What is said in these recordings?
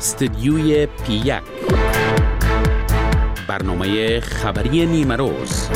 استدیوی پی1 برنامه خبری نیمه روز.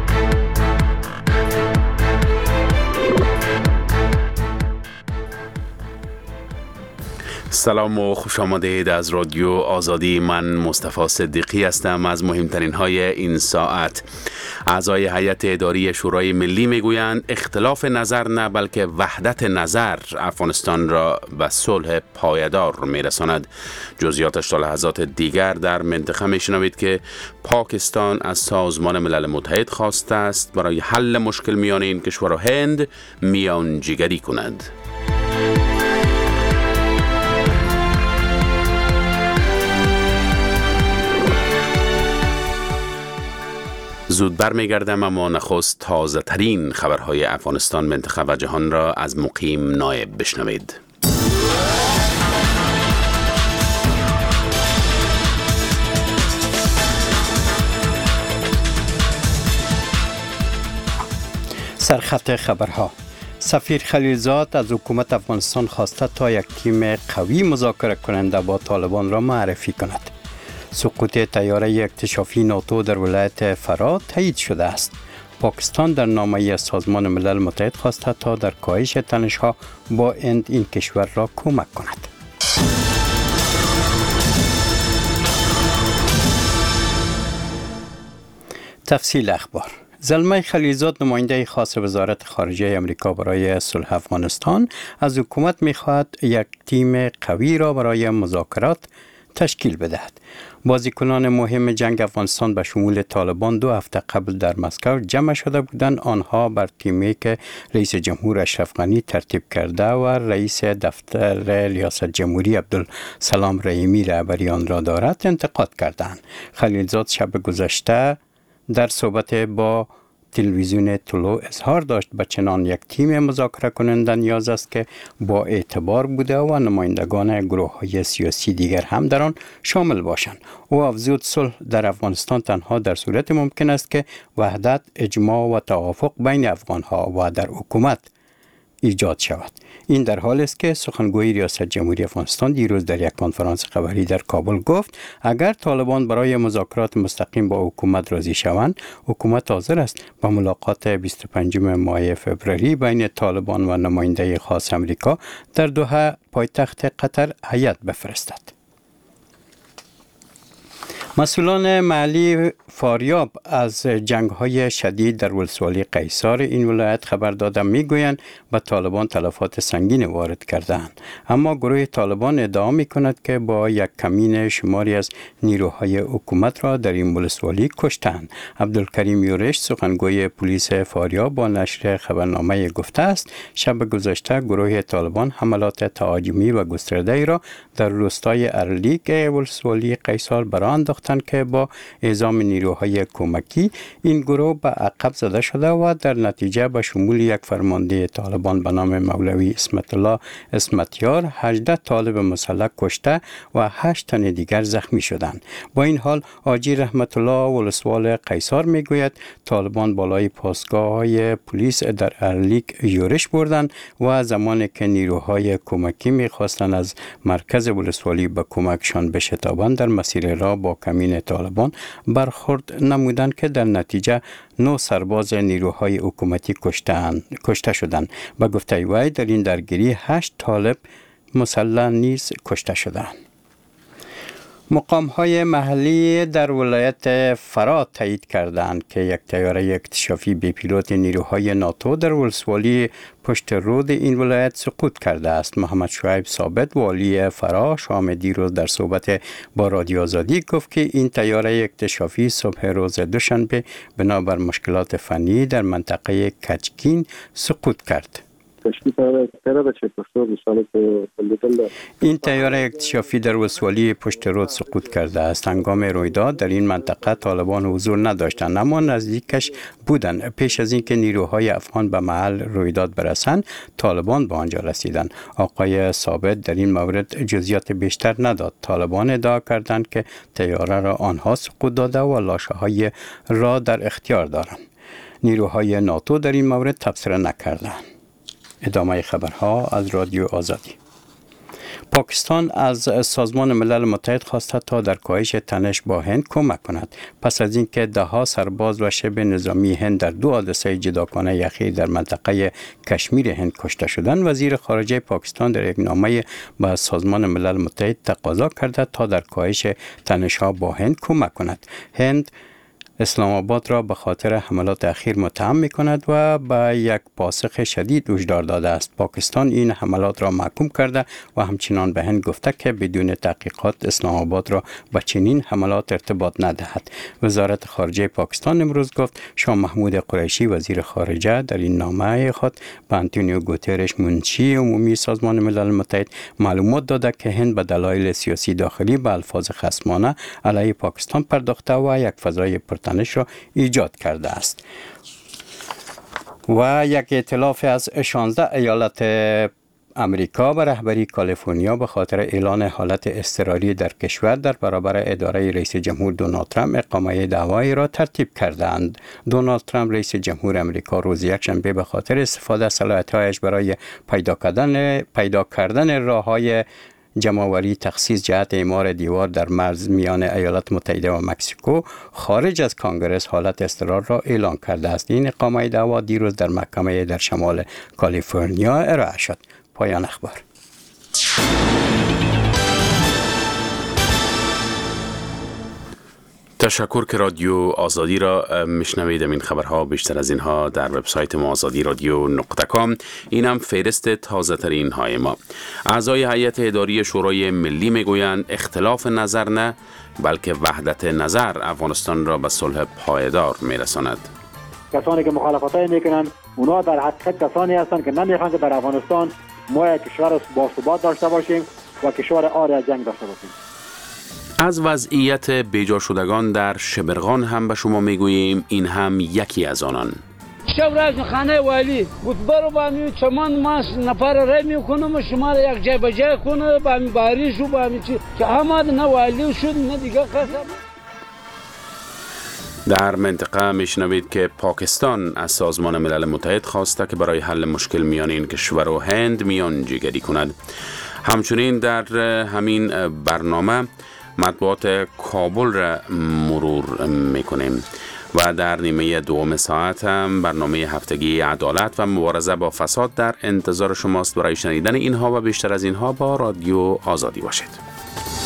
سلام و خوش آمدید از رادیو آزادی. من مصطفی صدیقی هستم. از مهمترین های این ساعت: اعضای هیئت اداری شورای ملی میگویند اختلاف نظر نه بلکه وحدت نظر افغانستان را به صلح پایدار میرساند. جزئیاتش تا لحظات دیگر در منطقه میشنوید که پاکستان از سازمان ملل متحد خواسته است برای حل مشکل میان این کشور و هند میانجیگری کند. زود برمیگردم، اما نخست تازه ترین خبرهای افغانستان، منطقه و جهان را از مقیم نایب بشنوید. سرخط خبرها: سفیر خلیلزاد از حکومت افغانستان خواسته تا یک تیم قوی مذاکره کننده با طالبان را معرفی کند. سقوط طیاره اکتشافی ناتو در ولایت فرا تایید شده است. پاکستان در نامه سازمان ملل متحد خواسته تا در کاهش تنش‌ها با هند این کشور را کمک کند. تفصیل اخبار: زلمه خلیلزاد، نماینده خاص وزارت خارجه آمریکا برای صلح افغانستان، از حکومت می‌خواهد یک تیم قوی را برای مذاکرات تشکیل بدهد. بازیکنان مهم جنگ افغانستان به شمول طالبان 2 هفته قبل در مسکو جمع شده بودند. آنها بر تیمی که رئیس جمهور اشرف غنی ترتیب کرده و رئیس دفتر ریاست جمهوری عبدالسلام رحیمی رهبری آن را دارد انتقاد کردند. خلیلزاد شب گذشته در صحبت با تلویزیون طلوع اظهار داشت به چنان یک تیم مذاکره کننده نیاز است که با اعتبار بوده و نمایندگان گروه‌های سیاسی دیگر هم در آن شامل باشند. او افزود صلح در افغانستان تنها در صورت ممکن است که وحدت، اجماع و توافق بین افغان‌ها و در حکومت ایجاد شود. این در حال است که سخنگوی ریاست جمهوری افغانستان دیروز در یک کنفرانس خبری در کابل گفت اگر طالبان برای مذاکرات مستقیم با حکومت راضی شوند، حکومت حاضر است به ملاقات 25 ماه فوریه بین طالبان و نماینده خاص آمریکا در دوحه پایتخت قطر هیئت بفرستد. مسئولان محلی فاریاب از جنگ‌های شدید در ولسوالی قیصار این ولایت خبر داده می‌گویند به طالبان تلفات سنگین وارد کردند، اما گروه طالبان ادعا می‌کند که با یک کمین شماری از نیروهای حکومت را در این ولسوالی کشتند. عبدالکریم یورش، سخنگوی پلیس فاریاب، با نشر خبرنامه گفته است شب گذشته گروه طالبان حملات تهاجمی و گسترده‌ای را در روستای ارلیک ولسوالی قیصار برانداختند که با اعزام نیروهای کمکی این گروه به عقب زده شده و در نتیجه به شمول یک فرمانده طالبان به نام مولوی اسمت الله اسمتیار 18 طالب مسلح کشته و 8 تن دیگر زخمی شدند. با این حال حاجی رحمت الله ولسوال قیصار میگوید طالبان بالای پاسگاه‌های پلیس در ارلیک یورش بردند و زمانی که نیروهای کمکی میخواستند از مرکز ولسوالی به کمکشان بشتابند در مسیر راه با کمین طالبان برخورد نمودند که در نتیجه 9 سرباز نیروهای حکومتی کشته شدند. به گفته وی در این درگیری 8 طالب مسلح نیز کشته شدند. مقام‌های محلی در ولایت فرا تایید کردند که یک طیاره اکتشافی بی پیلوت نیروهای ناتو در ولسوالی پشت رود این ولایت سقوط کرده است. محمد شعیب ثابت، والی فرا، شام دیروز در صحبت با رادیو آزادی گفت که این طیاره اکتشافی صبح روز دوشنبه بنابر مشکلات فنی در منطقه کچکین سقوط کرد. این طیاره اکتشافی در ولسوالی پشت رود سقوط کرده است. هنگام رویداد در این منطقه طالبان حضور نداشتند اما نزدیکش بودند. پیش از اینکه نیروهای افغان به محل رویداد برسند، طالبان به آنجا رسیدند. آقای ثابت در این مورد جزئیات بیشتر نداد. طالبان ادعا کردند که طیاره را آنها سقوط داده و لاشه‌های را در اختیار دارند. نیروهای ناتو در این مورد تبصره نکردند. ادامه خبرها از رادیو آزادی. پاکستان از سازمان ملل متحد خواسته تا در کاهش تنش با هند کمک کند. پس از اینکه دهها سرباز و شبه نظامی هند در دو حادثه جداگانه اخیر در منطقه کشمیر هند کشته شدند، وزیر خارجه پاکستان در یک نامه به سازمان ملل متحد تقاضا کرده تا در کاهش تنش‌ها با هند کمک کند. هند اسلام آباد را به خاطر حملات اخیر متهم می کند و به یک پاسخ شدید هشدار داده است. پاکستان این حملات را محکوم کرده و همچنان به هند گفته که بدون تحقیقات اسلام آباد را به چنین حملات ارتباط ندهد. وزارت خارجه پاکستان امروز گفت شاه محمود قریشی وزیر خارجه در این نامه خود به آنتونیو گوترش منشی عمومی سازمان ملل متحد معلومات داده که هند به دلایل سیاسی داخلی به الفاظ خصمانه علیه پاکستان پرداخته و یک فضای تنش را ایجاد کرده است. و یک ائتلاف از 16 ایالت امریکا به رهبری کالیفرنیا به خاطر اعلان حالت اضطراری در کشور در برابر اداره رئیس جمهور دونالد ترامپ اقامه دعوایی را ترتیب کردند. دونالد ترامپ رئیس جمهور امریکا روز یکشنبه به خاطر استفاده از صلاحیت‌هایش برای پیدا کردن راه‌های جمع‌آوری تخصیص جهت اعمار دیوار در مرز میان ایالات متحده و مکزیکو خارج از کنگره حالت اضطرار را اعلان کرده است. این اقامه دعوا دیروز در محکمه در شمال کالیفرنیا ارائه شد. پایان اخبار. تشکر که رادیو آزادی را میشنوید. این خبرها بیشتر از اینها در وبسایت ما azadiradyo.com. این هم فهرست تازه ترین های ما. اعضای هیئت اداری شورای ملی میگویند اختلاف نظر نه بلکه وحدت نظر افغانستان را به صلح پایدار میرساند. کسانی که مخالفتای میکنند اونا در حقیقت کسانی هستند که نمیخوان که در افغانستان ما یک کشور باثبات داشته باشیم و کشور عاری از جنگ داشته باشیم. از وضعیت بیجا شدگان در شبرغان هم به شما میگوییم. این هم یکی از آنان. شب راز خانه والی بود برو با می چمان ماس نفر رای میکنم شما را یک جای بجای کنه با می باریش و با می چی که احمد نه والی شد نه دیگه قسم. در منطقه میشنوید که پاکستان از سازمان ملل متحد خواسته که برای حل مشکل میان این کشور و هند میانجیگری کند. همچنین در همین برنامه مطبوعات کابل را مرور میکنیم و در نیمه دوم ساعت هم برنامه هفتگی عدالت و مبارزه با فساد در انتظار شماست. برای شنیدن اینها و بیشتر از اینها با رادیو آزادی باشید.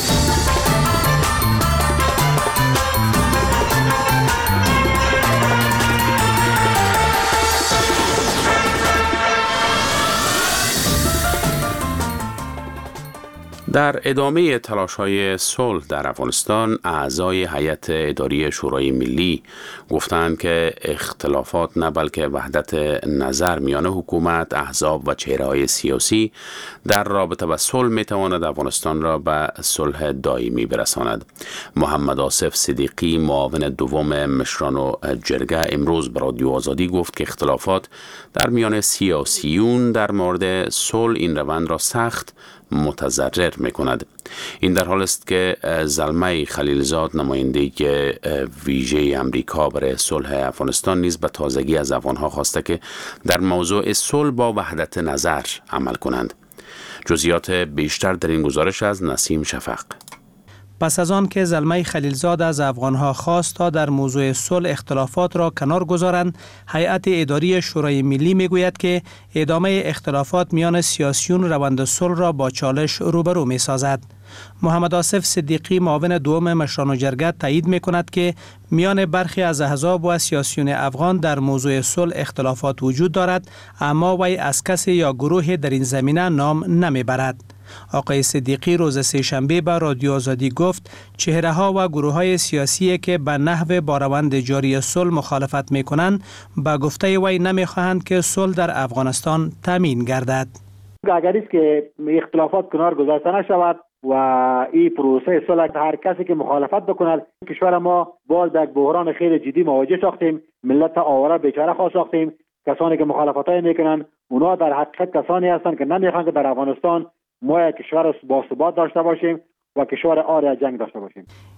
در ادامه تلاش‌های صلح در افغانستان، اعضای هیئت اداری شورای ملی گفتند که اختلافات نه بلکه وحدت نظر میان حکومت، احزاب و چهره‌های سیاسی در رابطه با صلح میتواند افغانستان را به صلح دائمی برساند. محمد آصف صدیقی، معاون دوم مشران و جرگه، امروز به رادیو آزادی گفت که اختلافات در میان سیاسیون در مورد صلح این روند را سخت متضرر میکند. این در حال است که زلمه خلیلزاد، نماینده ویژه امریکا برای صلح افغانستان، نیز به تازگی از افغانها خواسته که در موضوع صلح با وحدت نظر عمل کنند. جزئیات بیشتر در این گزارش از نسیم شفق. پس از آن که زلمه خلیلزاد از افغانها خواست تا در موضوع صلح اختلافات را کنار گذارند، هیئت اداری شورای ملی میگوید که ادامه اختلافات میان سیاسیون روند صلح را با چالش روبرو می سازد. محمد آصف صدیقی، معاون دوم مشران و جرگه، تایید می کند که میان برخی از احزاب و سیاسیون افغان در موضوع صلح اختلافات وجود دارد، اما وی از کسی یا گروه در این زمینه نام نمی برد. آقای صدیقی روز سه‌شنبه به رادیو آزادی گفت چهره ها و گروه های سیاسی که به نحو با روند جاری صلح مخالفت می کنند به گفته وی نمی خواهند که صلح در افغانستان تامین گردد. اگر است که اختلافات کنار گذاشته نشود و این پروسه صلح، هر کسی که مخالفت بکند، کشور ما باز به یک بحران خیلی جدی مواجه ساختیم. ملت آواره بیچاره خواهد ساختیم. کسانی که مخالفتای میکنند اونا در حقیقت کسانی هستند که نمیخوان که در افغانستان ما یک کشور باثبات داشته باشیم و کشور عاری از جنگ داشته باشیم.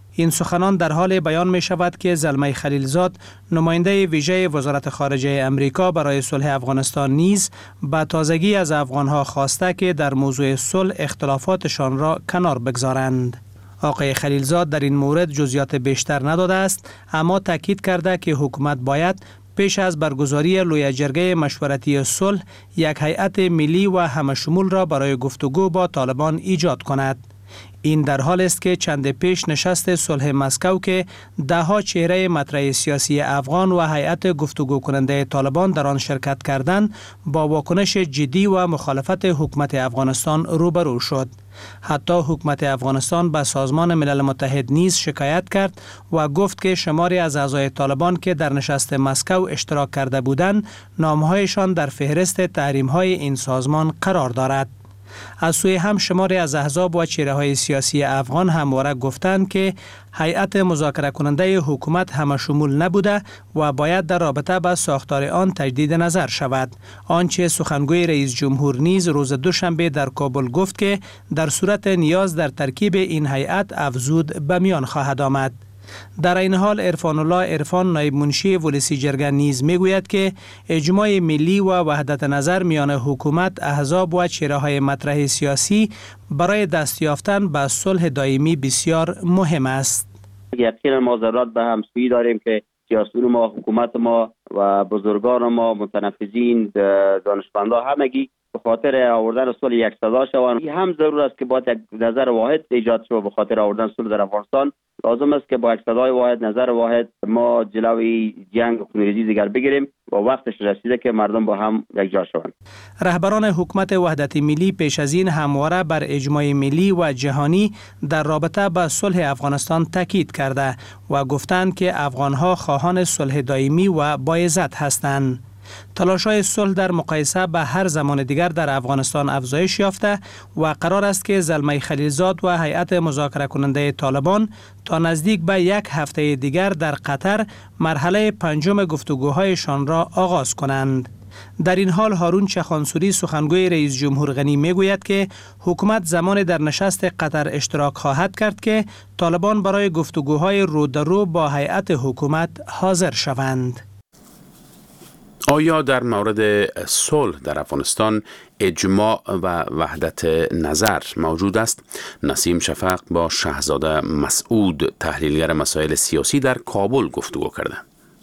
این سخنان در حال بیان می شود که زلمه خلیلزاد نماینده ویژه وزارت خارجه امریکا برای صلح افغانستان نیز به تازگی از افغانها خواسته که در موضوع صلح اختلافاتشان را کنار بگذارند. آقای خلیلزاد در این مورد جزئیات بیشتر نداده است، اما تاکید کرده که حکومت باید پیش از برگزاری لوی جرگه مشورتی صلح یک هیئت ملی و همشمول را برای گفتگو با طالبان ایجاد کند. این در حال است که چند پیش نشست صلح مسکو که دهها چهره مطرح سیاسی افغان و هیئت گفتگو کننده طالبان در آن شرکت کردند با واکنش جدی و مخالفت حکومت افغانستان روبرو شد. حتی حکومت افغانستان به سازمان ملل متحد نیز شکایت کرد و گفت که شماری از اعضای طالبان که در نشست مسکو اشتراک کرده بودند نامهایشان در فهرست تحریم‌های این سازمان قرار دارد. از سوی هم شماری از احزاب و چهره‌های سیاسی افغان همواره گفتند که هیئت مذاکره کننده حکومت همشمول نبوده و باید در رابطه با ساختار آن تجدید نظر شود. آنچه سخنگوی رئیس جمهور نیز روز دوشنبه در کابل گفت که در صورت نیاز در ترکیب این هیئت افزود به میان خواهد آمد. در این حال عرفان الله عرفان نایب منشی ولسی جرگه نیز میگوید که اجماع ملی و وحدت نظر میان حکومت، احزاب و چهره‌های مطرح سیاسی برای دست یافتن به صلح دائمی بسیار مهم است. یقینا ما ضرورت به همسویی داریم که سیاسیون ما، حکومت ما و بزرگان ما، متنفذین، دانشمندا همگی به خاطر آوردن صلح یک صدا شوند. این هم ضرور است که باید یک نظر واحد ایجاد شود به خاطر آوردن صلح در افغانستان. لازم است که با یک صدای واحد، نظر واحد ما جلوی جنگ و خونریزی دیگر بگیریم و وقتش رسیده که مردم با هم یک جا شوند. رهبران حکومت وحدت ملی پیش از این همواره بر اجماع ملی و جهانی در رابطه با صلح افغانستان تاکید کرده و گفتند که افغانها خواهان صلح دائمی و باعزت هستند. تلاش‌های صلح در مقایسه به هر زمان دیگر در افغانستان افزایش یافته و قرار است که زلمه خلیلزاد و هیئت مذاکره کننده طالبان تا نزدیک به یک هفته دیگر در قطر مرحله پنجم گفتگوهایشان را آغاز کنند. در این حال هارون چخانسوری سخنگوی رئیس جمهور غنی میگوید که حکومت زمان در نشست قطر اشتراک خواهد کرد که طالبان برای گفتگوهای رو در رو با هیئت حکومت حاضر شوند. آیا در مورد صلح در افغانستان اجماع و وحدت نظر موجود است؟ نسیم شفق با شهزاده مسعود تحلیلگر مسائل سیاسی در کابل گفتگو کرده.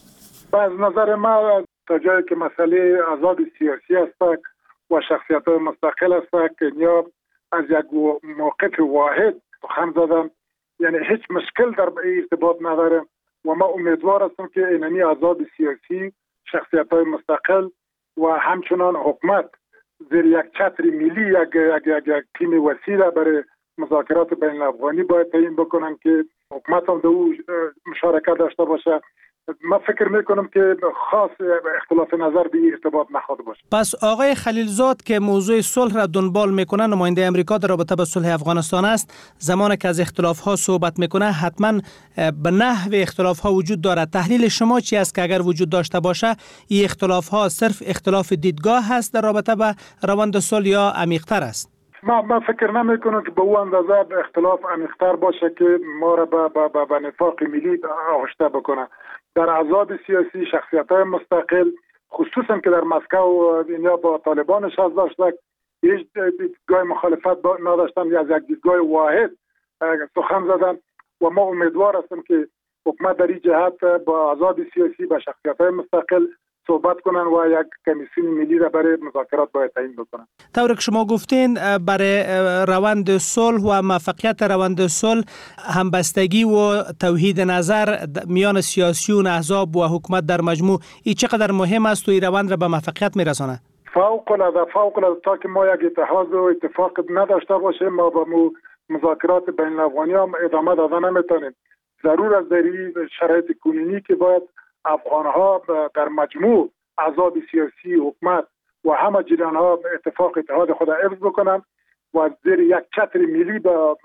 از نظر ما تا جایی که مسئله آزاد سیاسی است و شخصیت‌های مستقل است که یا از یک موقف واحد سخن زدن، یعنی هیچ مشکل در ارتباط نداره و ما امیدوار هستم که اینمی آزاد سیاسی، شخصیت‌های مستقل و همچنان حکومت زیر یک چتر ملی یک تیم وسیع برای مذاکرات بین الافغانی باید تعیین بکنن که حکومت هم در او مشارکت داشته باشه. من فکر میکنم که خاص اختلاف نظر به این ارتباط نخواهد باشه. پس آقای خلیلزاد که موضوع صلح را دنبال میکنه، نماینده امریکا در رابطه با صلح افغانستان است، زمانی که از اختلاف ها صحبت میکنه حتما به نحو اختلاف ها وجود داره. تحلیل شما چی است که اگر وجود داشته باشه این اختلاف ها صرف اختلاف دیدگاه هست در رابطه با روند صلح یا عمیق‌تر است؟ من فکر نمی کنم که به اون اندازه اختلاف عمیق‌تر باشه که ما را به نفاق ملی آغشته بکنه. در آزاد سیاسی شخصیت‌های مستقل، خصوصا که در مسکو اینیا با طالبان نشست داشتن، هیچ دیدگاه مخالفت نداشتن، از یک دیدگاه واحد سخن زدن و ما امیدوار هستیم که حکومت در این جهت با آزاد سیاسی با شخصیت‌های مستقل صحبت کنن و یک کمیسیون ملی را برای مذاکرات باید تعیین بکنن. طوری که شما گفتین برای روند صلح و موفقیت روند صلح همبستگی و توحید نظر میان سیاسیون، احزاب و حکومت در مجموع این چقدر مهم است و این روند را به موفقیت میرسانه؟ فوق العاده تا که ما یک اتحاد و اتفاق نداشته باشیم ما با مذاکرات بین الافغانی هم ادامه دادن نمیتونیم. ضرور است در این شرایط کنونی که باید افغانها در مجموع احزاب سیاسی، حکومت و همه جریان‌ها اتفاق اتحاد خود حفظ بکنن و زیر یک چتر ملی با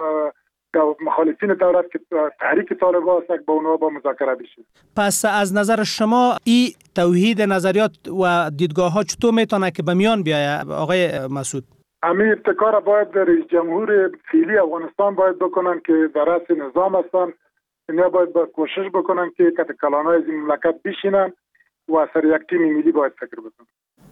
مخالفین دولت که تحریک طالبان است با اونها با مذاکره بشه. پس از نظر شما این توحید نظریات و دیدگاه‌ها چطور میتونه که به میان بیاید آقای مسعود؟ همین ابتکار باید رئیس جمهور فعلی افغانستان باید بکنن که در رأس نظام هستن اینا باید کوشش بکنن که کلانای از این مملکت بشینن و سر یک تیم ملی باید فکر بکنن.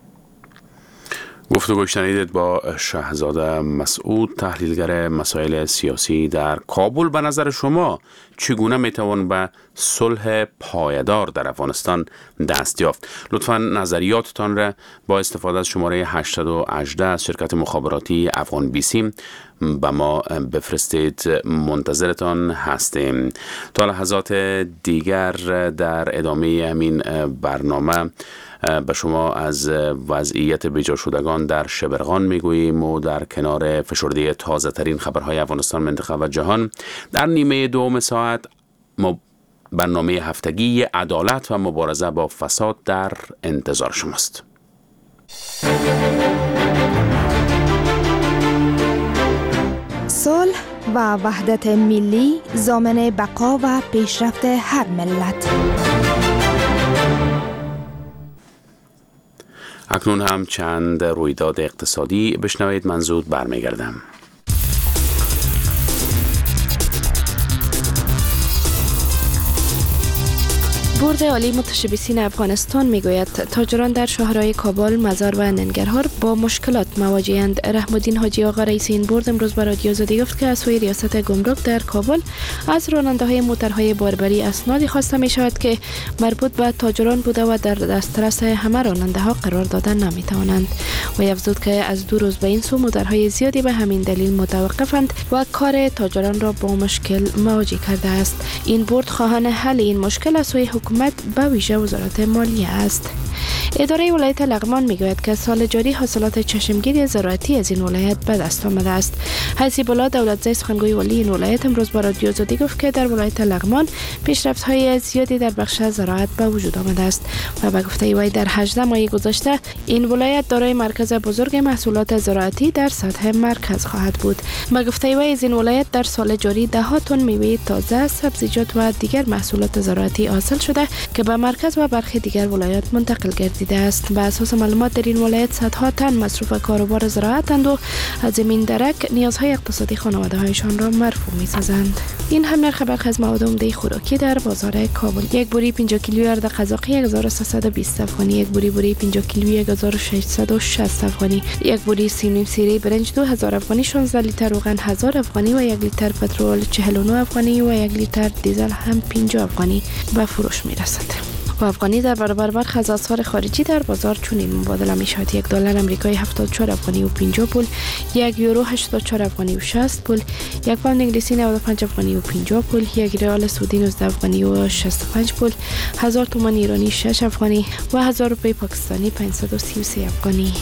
گفتگو شنیدید با شهزاده مسعود، تحلیلگر مسائل سیاسی در کابل. به نظر شما چگونه میتوان به صلح پایدار در افغانستان دست یافت؟ لطفاً نظریاتتان را با استفاده از شماره 818 از شرکت مخابراتی افغان بیسیم به ما بفرستید. منتظرتان هستیم. تا لحظات دیگر در ادامه همین برنامه به شما از وضعیت بیجا شدگان در شبرغان میگوییم و در کنار فشرده تازه ترین خبرهای افغانستان، منطقه و جهان در نیمه دوم ساعت برنامه هفتگی عدالت و مبارزه با فساد در انتظار شماست. صلح و وحدت ملی ضامن بقا و پیشرفت هر ملت. اکنون هم چند رویداد اقتصادی بشنوید، من زود برمیگردم. بورد عالی متشبثین افغانستان میگوید تاجران در شهرهای کابل، مزار و ننگرهار با مشکلات مواجه‌اند. رحم الدین حاجی آقا رئیس این بورد امروز به رادیو آزادی گفت که از سوی ریاست گمرک در کابل از راننده‌های موترهای باربری اسنادی خواسته می شود که مربوط به تاجران بوده و در دسترس همه راننده‌ها قرار دادن نمی توانند. و افزود که از 2 روز به این سو موترهای زیادی به همین دلیل متوقفند و کار تاجران را با مشکل مواجه کرده است. این بورد خواهان حل این مشکل از سوی حکومت به ویژه وزارت مالیه است. اداره ولایت لغمان میگوید که سال جاری حاصلات چشمگیر زراعتی از این ولایت به دست آمده است. حسیب الله دولتزی سخنگوی والی این ولایت امروز با رادیو آزادی گفت که در ولایت لغمان پیشرفت‌های زیادی در بخش زراعت به وجود آمده است و به گفته وی در 18 ماه گذشته این ولایت دارای مرکز بزرگ محصولات زراعتی در سطح مرکز خواهد بود. به گفته وی از این ولایت در سال جاری 10 تن میوه تازه، سبزیجات و دیگر محصولات زراعتی حاصل شده که به مرکز و برخی دیگر ولایات منتقل گردیده است. به اساس معلومات در این ولایت صدها تن مصروف کاروبار زراعتند و از این درک نیازهای اقتصادی خانواده‌هایشان را مرفوع می‌سازند. این هم نرخ برخی از مواد عمده خوراکی در بازار کابل. یک بوری 50 کیلویی ارد قزاقی 1320 افغانی، یک بوری 50 کیلویی 1660 افغانی، یک بوری سیمنیم سیری برنج 2000 افغانی، 16 لیتر روغن 1000 افغانی و 1 لیتر پترول 49 افغانی و 1 لیتر دیزل هم 50 افغانی به فروش می‌رسد. و افغانی در برابر برخی از اسعار خارجی در بازار چنین مبادله می شود: $1 آمریکایی 74 افغانی و 50 پول، 1 یورو 84 افغانی و 60 پول، 1 پوند انگلیسی 95 افغانی و 50 پول، 1 ریال سعودی 19 افغانی و 65 پول، 1000 تومان ایرانی 6 افغانی و 1000 روپیه پاکستانی 533 افغانی.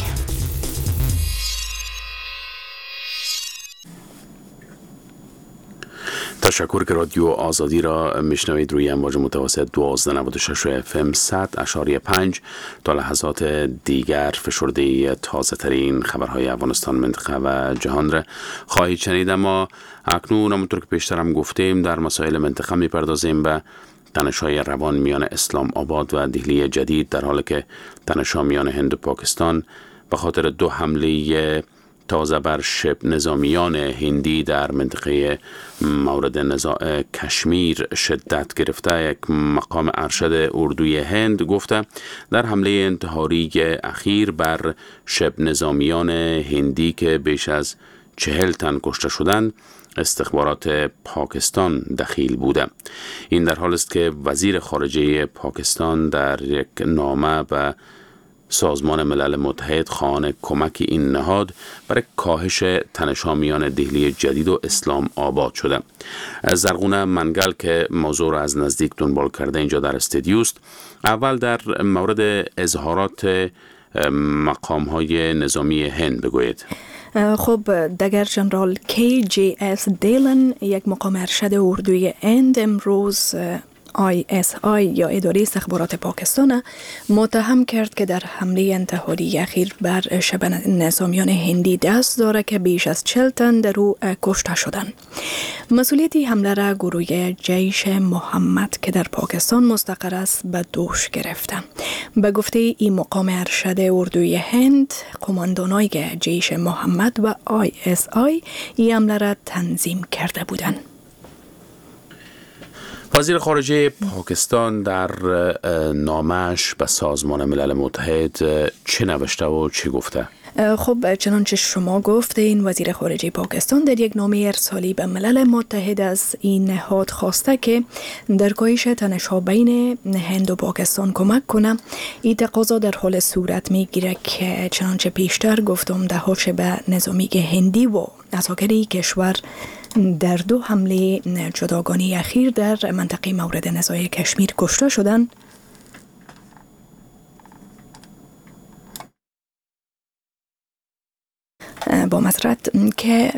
تشکر که رادیو آزادی را میشنوید روی امواج متوسط 1296 FM 100.5. تا لحظات دیگر فشرده تازه ترین خبرهای افغانستان، منطقه و جهان را خواهید شنید. اما اکنون همونطور که پیشترم گفتیم در مسائل منطقه میپردازیم به تنش‌های روان میان اسلام آباد و دهلی جدید، در حالی که تنش‌ها میان هند و پاکستان به خاطر 2 حمله تازه بر شبه نظامیان هندی در منطقه مورد نزاع کشمیر شدت گرفته. یک مقام ارشد اردوی هند گفته در حمله انتحاری اخیر بر شبه نظامیان هندی که بیش از 40 تن کشته شدند استخبارات پاکستان دخیل بوده. این در حال است که وزیر خارجه پاکستان در یک نامه به سازمان ملل متحد خواهان کمک این نهاد برای کاهش تنش‌ها میان دهلی جدید و اسلام آباد شده. از زرغونه منگل که موضوع را از نزدیک دنبال کرده اینجا در استودیوست، اول در مورد اظهارات مقام‌های نظامی هند بگویید. خب، دگر جنرال KJS دیلن، یک مقام ارشد اردوی هند، امروز ISI یا اداره استخبارات پاکستان متهم کرد که در حمله انتحاری اخیر بر شبه نظامیان هندی دست داره که بیش از 40 تن در او کشته شدند. مسئولیت حمله را گروه جیش محمد که در پاکستان مستقر است به دوش گرفته. به گفته این مقام ارشد اردوی هند، قماندانای جیش محمد و ISI این حمله را تنظیم کرده بودند. وزیر خارجه پاکستان در نامش به سازمان ملل متحد چه نوشته و چه گفته؟ خب چنانچه شما گفتین، وزیر خارجه پاکستان در یک نامه ارسالی به ملل متحد از این نهاد خواسته که در کاهش تنش‌ها بین هند و پاکستان کمک کنه. این تقاضا در حال صورت میگیره که چنانچه پیشتر گفتم ده‌ها شبه نظامی هندی و عساکری کشور در 2 حمله جداگانه اخیر در منطقه مورد نزاع کشمیر کشته شدند. با مسرت که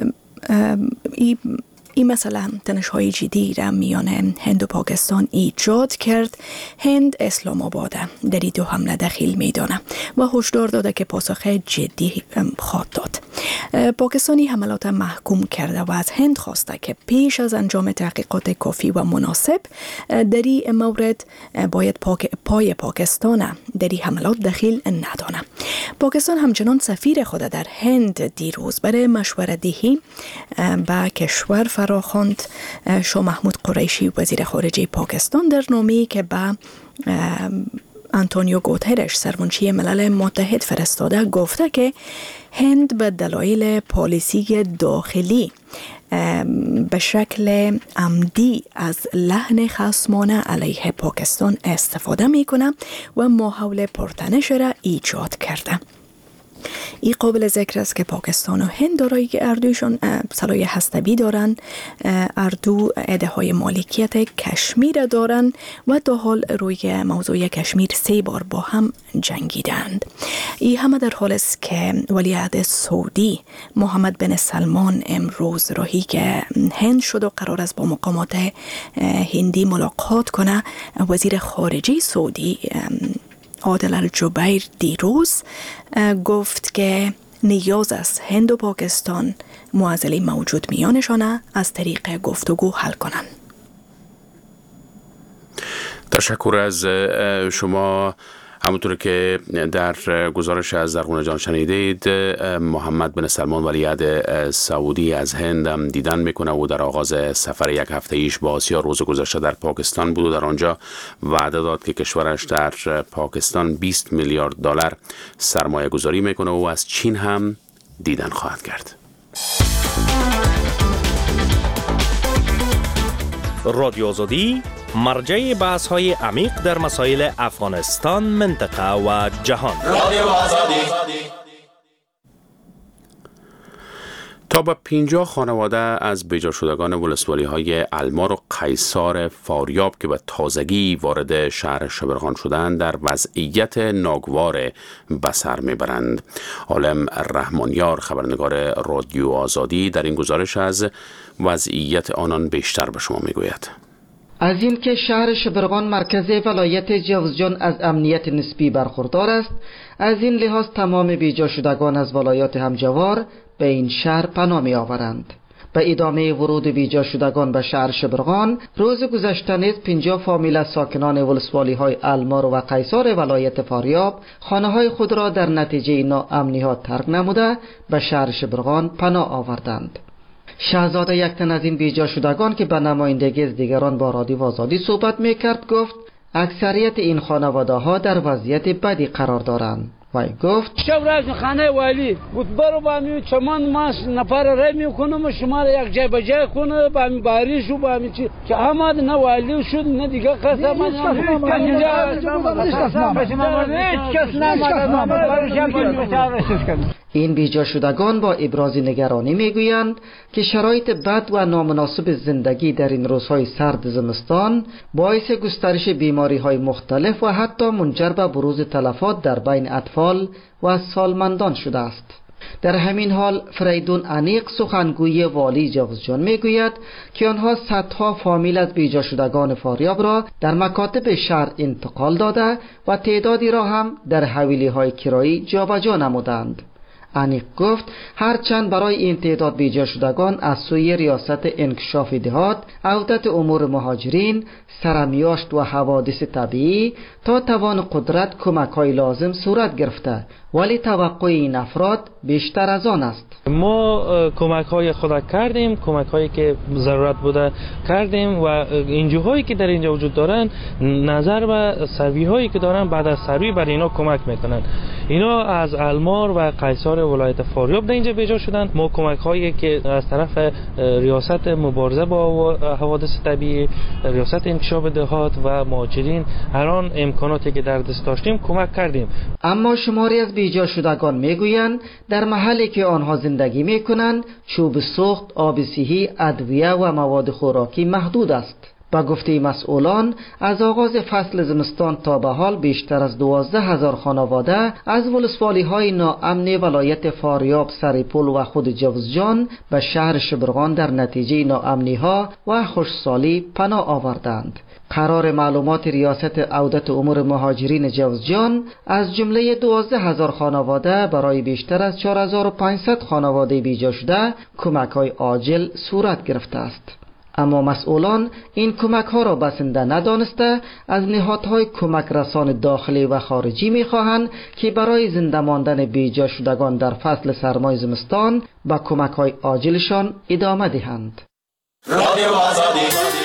این مثلا تنش‌های جدی را میان هند و پاکستان ایجاد کرد. هند اسلام آباد در این 2 حمله دخیل میدانه و هشدار داده که پاسخ جدی خواهد داد. پاکستانی حملات محکوم کرده و از هند خواسته که پیش از انجام تحقیقات کافی و مناسب در این مورد باید پای پاکستان در این حملات دخیل ندانه. پاکستان همچنان سفیر خود در هند دیروز برای مشورت دهی به کشور فراخواند. شاه محمود قریشی وزیر خارجه پاکستان در نامه‌ای که به آنتونیو گوترش سرمنشی ملل متحد فرستاده گفته که هند به دلایل پالیسی داخلی به شکل عمدی از لحن خصمانه علیه پاکستان استفاده میکنه و ماحول پرتنش را ایجاد کرده. این قابل ذکر است که پاکستان و هند دارای اردوشان سلاح هسته‌ای دارند، اردو عده‌های مالکیت کشمیر دارند و تا حال روی موضوع کشمیر 3 بار با هم جنگیدند. این همه در حال است که ولیعهد سعودی محمد بن سلمان امروز راهی که هند شد و قرار است با مقامات هندی ملاقات کنه. وزیر خارجه سعودی عادل الجبیر دیروز گفت که نیاز است هند و پاکستان معضلی موجود میانشان از طریق گفتگو حل کنند. تشکر از شما. همونطور که در گزارش از زرغون جان شنیدید، محمد بن سلمان ولیعهد سعودی از هند هم دیدن میکنه و در آغاز سفر 1 هفته ایش با آسیا روز گذشته در پاکستان بود و در آنجا وعده داد که کشورش در پاکستان 20 میلیارد دلار سرمایه گذاری میکنه و از چین هم دیدن خواهد کرد. رادیو آزادی مرجع بحث‌های عمیق در مسائل افغانستان، منطقه و جهان. رادیو آزادی. تا به 50 خانواده از بیجا شدگان ولسوالی‌های المار و قیصار فاریاب که به تازگی وارد شهر شبرغان شدند در وضعیت ناگوار به سر میبرند. عالم رحمانیار خبرنگار رادیو آزادی در این گزارش از وضعیت آنان بیشتر به شما میگوید. از این که شهر شبرغان مرکز ولایت جوزجان از امنیت نسبی برخوردار است، از این لحاظ تمام بیجا شدگان از ولایات همجوار به این شهر پناه می آورند. به ادامه ورود بیجا شدگان به شهر شبرغان، روز گذشته نیز 50 فامیل از ساکنان ولسوالی های المار و قیصار ولایت فاریاب خانه های خود را در نتیجه ناامنی ها ترک نموده به شهر شبرغان پناه آوردند. شاهزاده یک تن از این بیجا شدگان که به نمایندگی از دیگران با رادیو آزادی صحبت میکرد گفت اکثریت این خانواده ها در وضعیت بدی قرار دارند. وی گفت شب رفتیم خانه والی، گفت برو با می چمان ما نفر رای میکنم شما را یک جای به جای کنه، با می باریش و با می چی که آمد نه والی شد نه دیگه کس آمد این بیجا شدگان با ابراز نگرانی میگویند که شرایط بد و نامناسب زندگی در این روزهای سرد زمستان باعث گسترش بیماری‌های مختلف و حتی منجر به بروز تلفات در بین اطفال و سالمندان شده است. در همین حال فریدون انیق سخنگوی والی جوزجان میگوید که آنها صدها فامیل از بیجا شدگان فاریاب را در مکاتب شهر انتقال داده و تعدادی را هم در حویلی‌های کرایی جابجا نمودند. انیق گفت هرچند برای این تعداد بیجا شدگان از سوی ریاست انکشاف دهات، عودت امور مهاجرین، سرمیاشت و حوادث طبیعی تا توان قدرت کمک‌های لازم صورت گرفته ولی توقع این افراد بیشتر از آن است. ما کمک های خود کردیم، کمک هایی که ضرورت بوده کردیم و انجوهایی که در اینجا وجود دارن نظر به سروی هایی که دارن بعد از سروی برای اینا کمک میکنن. اینا از المار و قیصار ولایت فاریاب در اینجا بیجا شدن. ما کمک هایی که از طرف ریاست مبارزه با حوادث طبیعی، ریاست انکشاف دهات و مهاجرین هر آن امکاناتی که در دست داشتیم کمک کردیم. اما شماری از بیجا شدگان میگویند در محلی که آنها زندگی میکنند چوب سوخت، آب صحی، ادویه و مواد خوراکی محدود است. با گفته مسئولان از آغاز فصل زمستان تا به حال بیشتر از 12,000 خانواده از ولسوالی های ناامن ولایت فاریاب، سریپول و خود جوزجان به شهر شبرغان در نتیجه ناامنی ها و خشکسالی پناه آوردند. قرار معلومات ریاست عودت امور مهاجرین جوزجان از جمله 12,000 خانواده برای بیشتر از 4,500 خانواده بیجا شده کمک های عاجل صورت گرفته است. اما مسئولان این کمک ها را بسنده ندانسته از نهادهای کمک رسان داخلی و خارجی می خواهند که برای زنده ماندن بیجا شدگان در فصل سرمای زمستان با کمک های عاجلشان ادامه دهند. رادیو آزادی.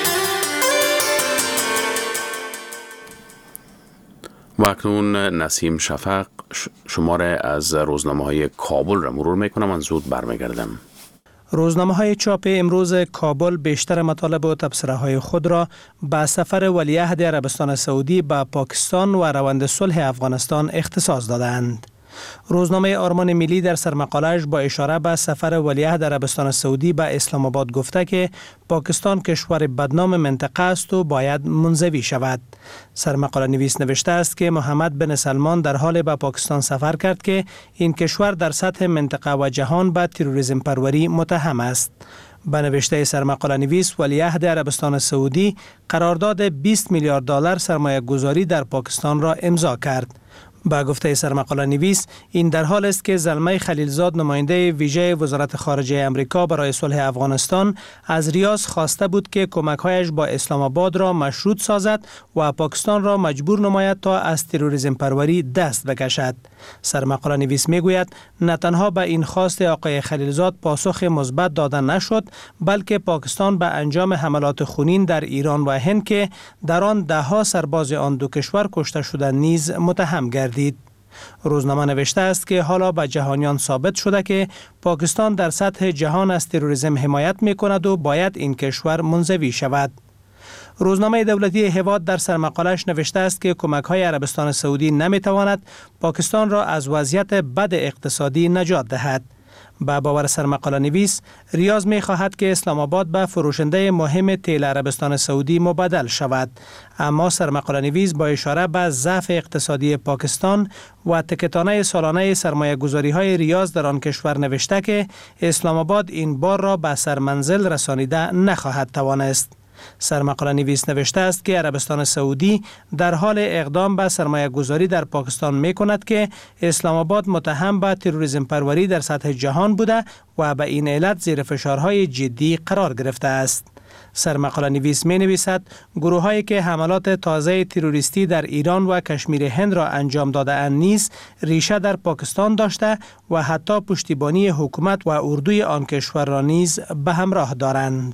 و اکنون نسیم شفق شماره از روزنامه های کابل را مرور میکنم. من زود برمیگردم. روزنامه های چاپ امروز کابل بیشتر مطالب و تبصره های خود را به سفر ولیعهد عربستان سعودی به پاکستان و روند صلح افغانستان اختصاص دادند. روزنامه آرمان ملی در سرمقاله‌اش با اشاره به سفر ولیعهد عربستان سعودی به اسلام آباد گفته که پاکستان کشور بدنام منطقه است و باید منزوی شود. سرمقاله نویس نوشته است که محمد بن سلمان در حال به پاکستان سفر کرد که این کشور در سطح منطقه و جهان به تروریسم پروری متهم است. به نوشته سرمقاله نویس ولیعهد عربستان سعودی قرارداد 20 میلیارد دلار سرمایه گذاری در پاکستان را امضا کرد. با گفته سرمقاله نویس این در حال است که زلمه خلیلزاد نماینده ویژه وزارت خارجه امریکا برای صلح افغانستان از ریاض خواسته بود که کمک‌هایش با اسلام آباد را مشروط سازد و پاکستان را مجبور نماید تا از تروریسم پروری دست بکشد. سرمقاله نویس میگوید نه تنها به این خواست آقای خلیلزاد پاسخ مثبت داده نشد، بلکه پاکستان به انجام حملات خونین در ایران و هند که در آن ده‌ها سرباز آن دو کشور کشته شدند نیز متهم گردید. روزنامه نوشته است که حالا به جهانیان ثابت شده که پاکستان در سطح جهان از تروریسم حمایت می کند و باید این کشور منزوی شود. روزنامه دولتی هواد در سرمقاله‌اش نوشته است که کمک‌های عربستان سعودی نمی‌تواند پاکستان را از وضعیت بد اقتصادی نجات دهد. با باور سرمقاله نویس ریاض می خواهد که اسلام آباد به فروشنده مهم تیل عربستان سعودی مبادل شود، اما سرمقاله نویس با اشاره به ضعف اقتصادی پاکستان و تکتانه سالانه سرمایه گذاری های ریاض در آن کشور نوشته که اسلام آباد این بار را به سرمنزل رسانیده نخواهد توانست. سرمقاله نویس نوشته است که عربستان سعودی در حال اقدام به سرمایه گذاری در پاکستان می کند که اسلام آباد متهم به تروریسم پروری در سطح جهان بوده و به این علت زیر فشارهای جدی قرار گرفته است. سرمقاله نویس می نویسد گروه هایی که حملات تازه تروریستی در ایران و کشمیر هند را انجام داده اند نیز ریشه در پاکستان داشته و حتی پشتیبانی حکومت و اردوی آن کشور را نیز به همراه دارند.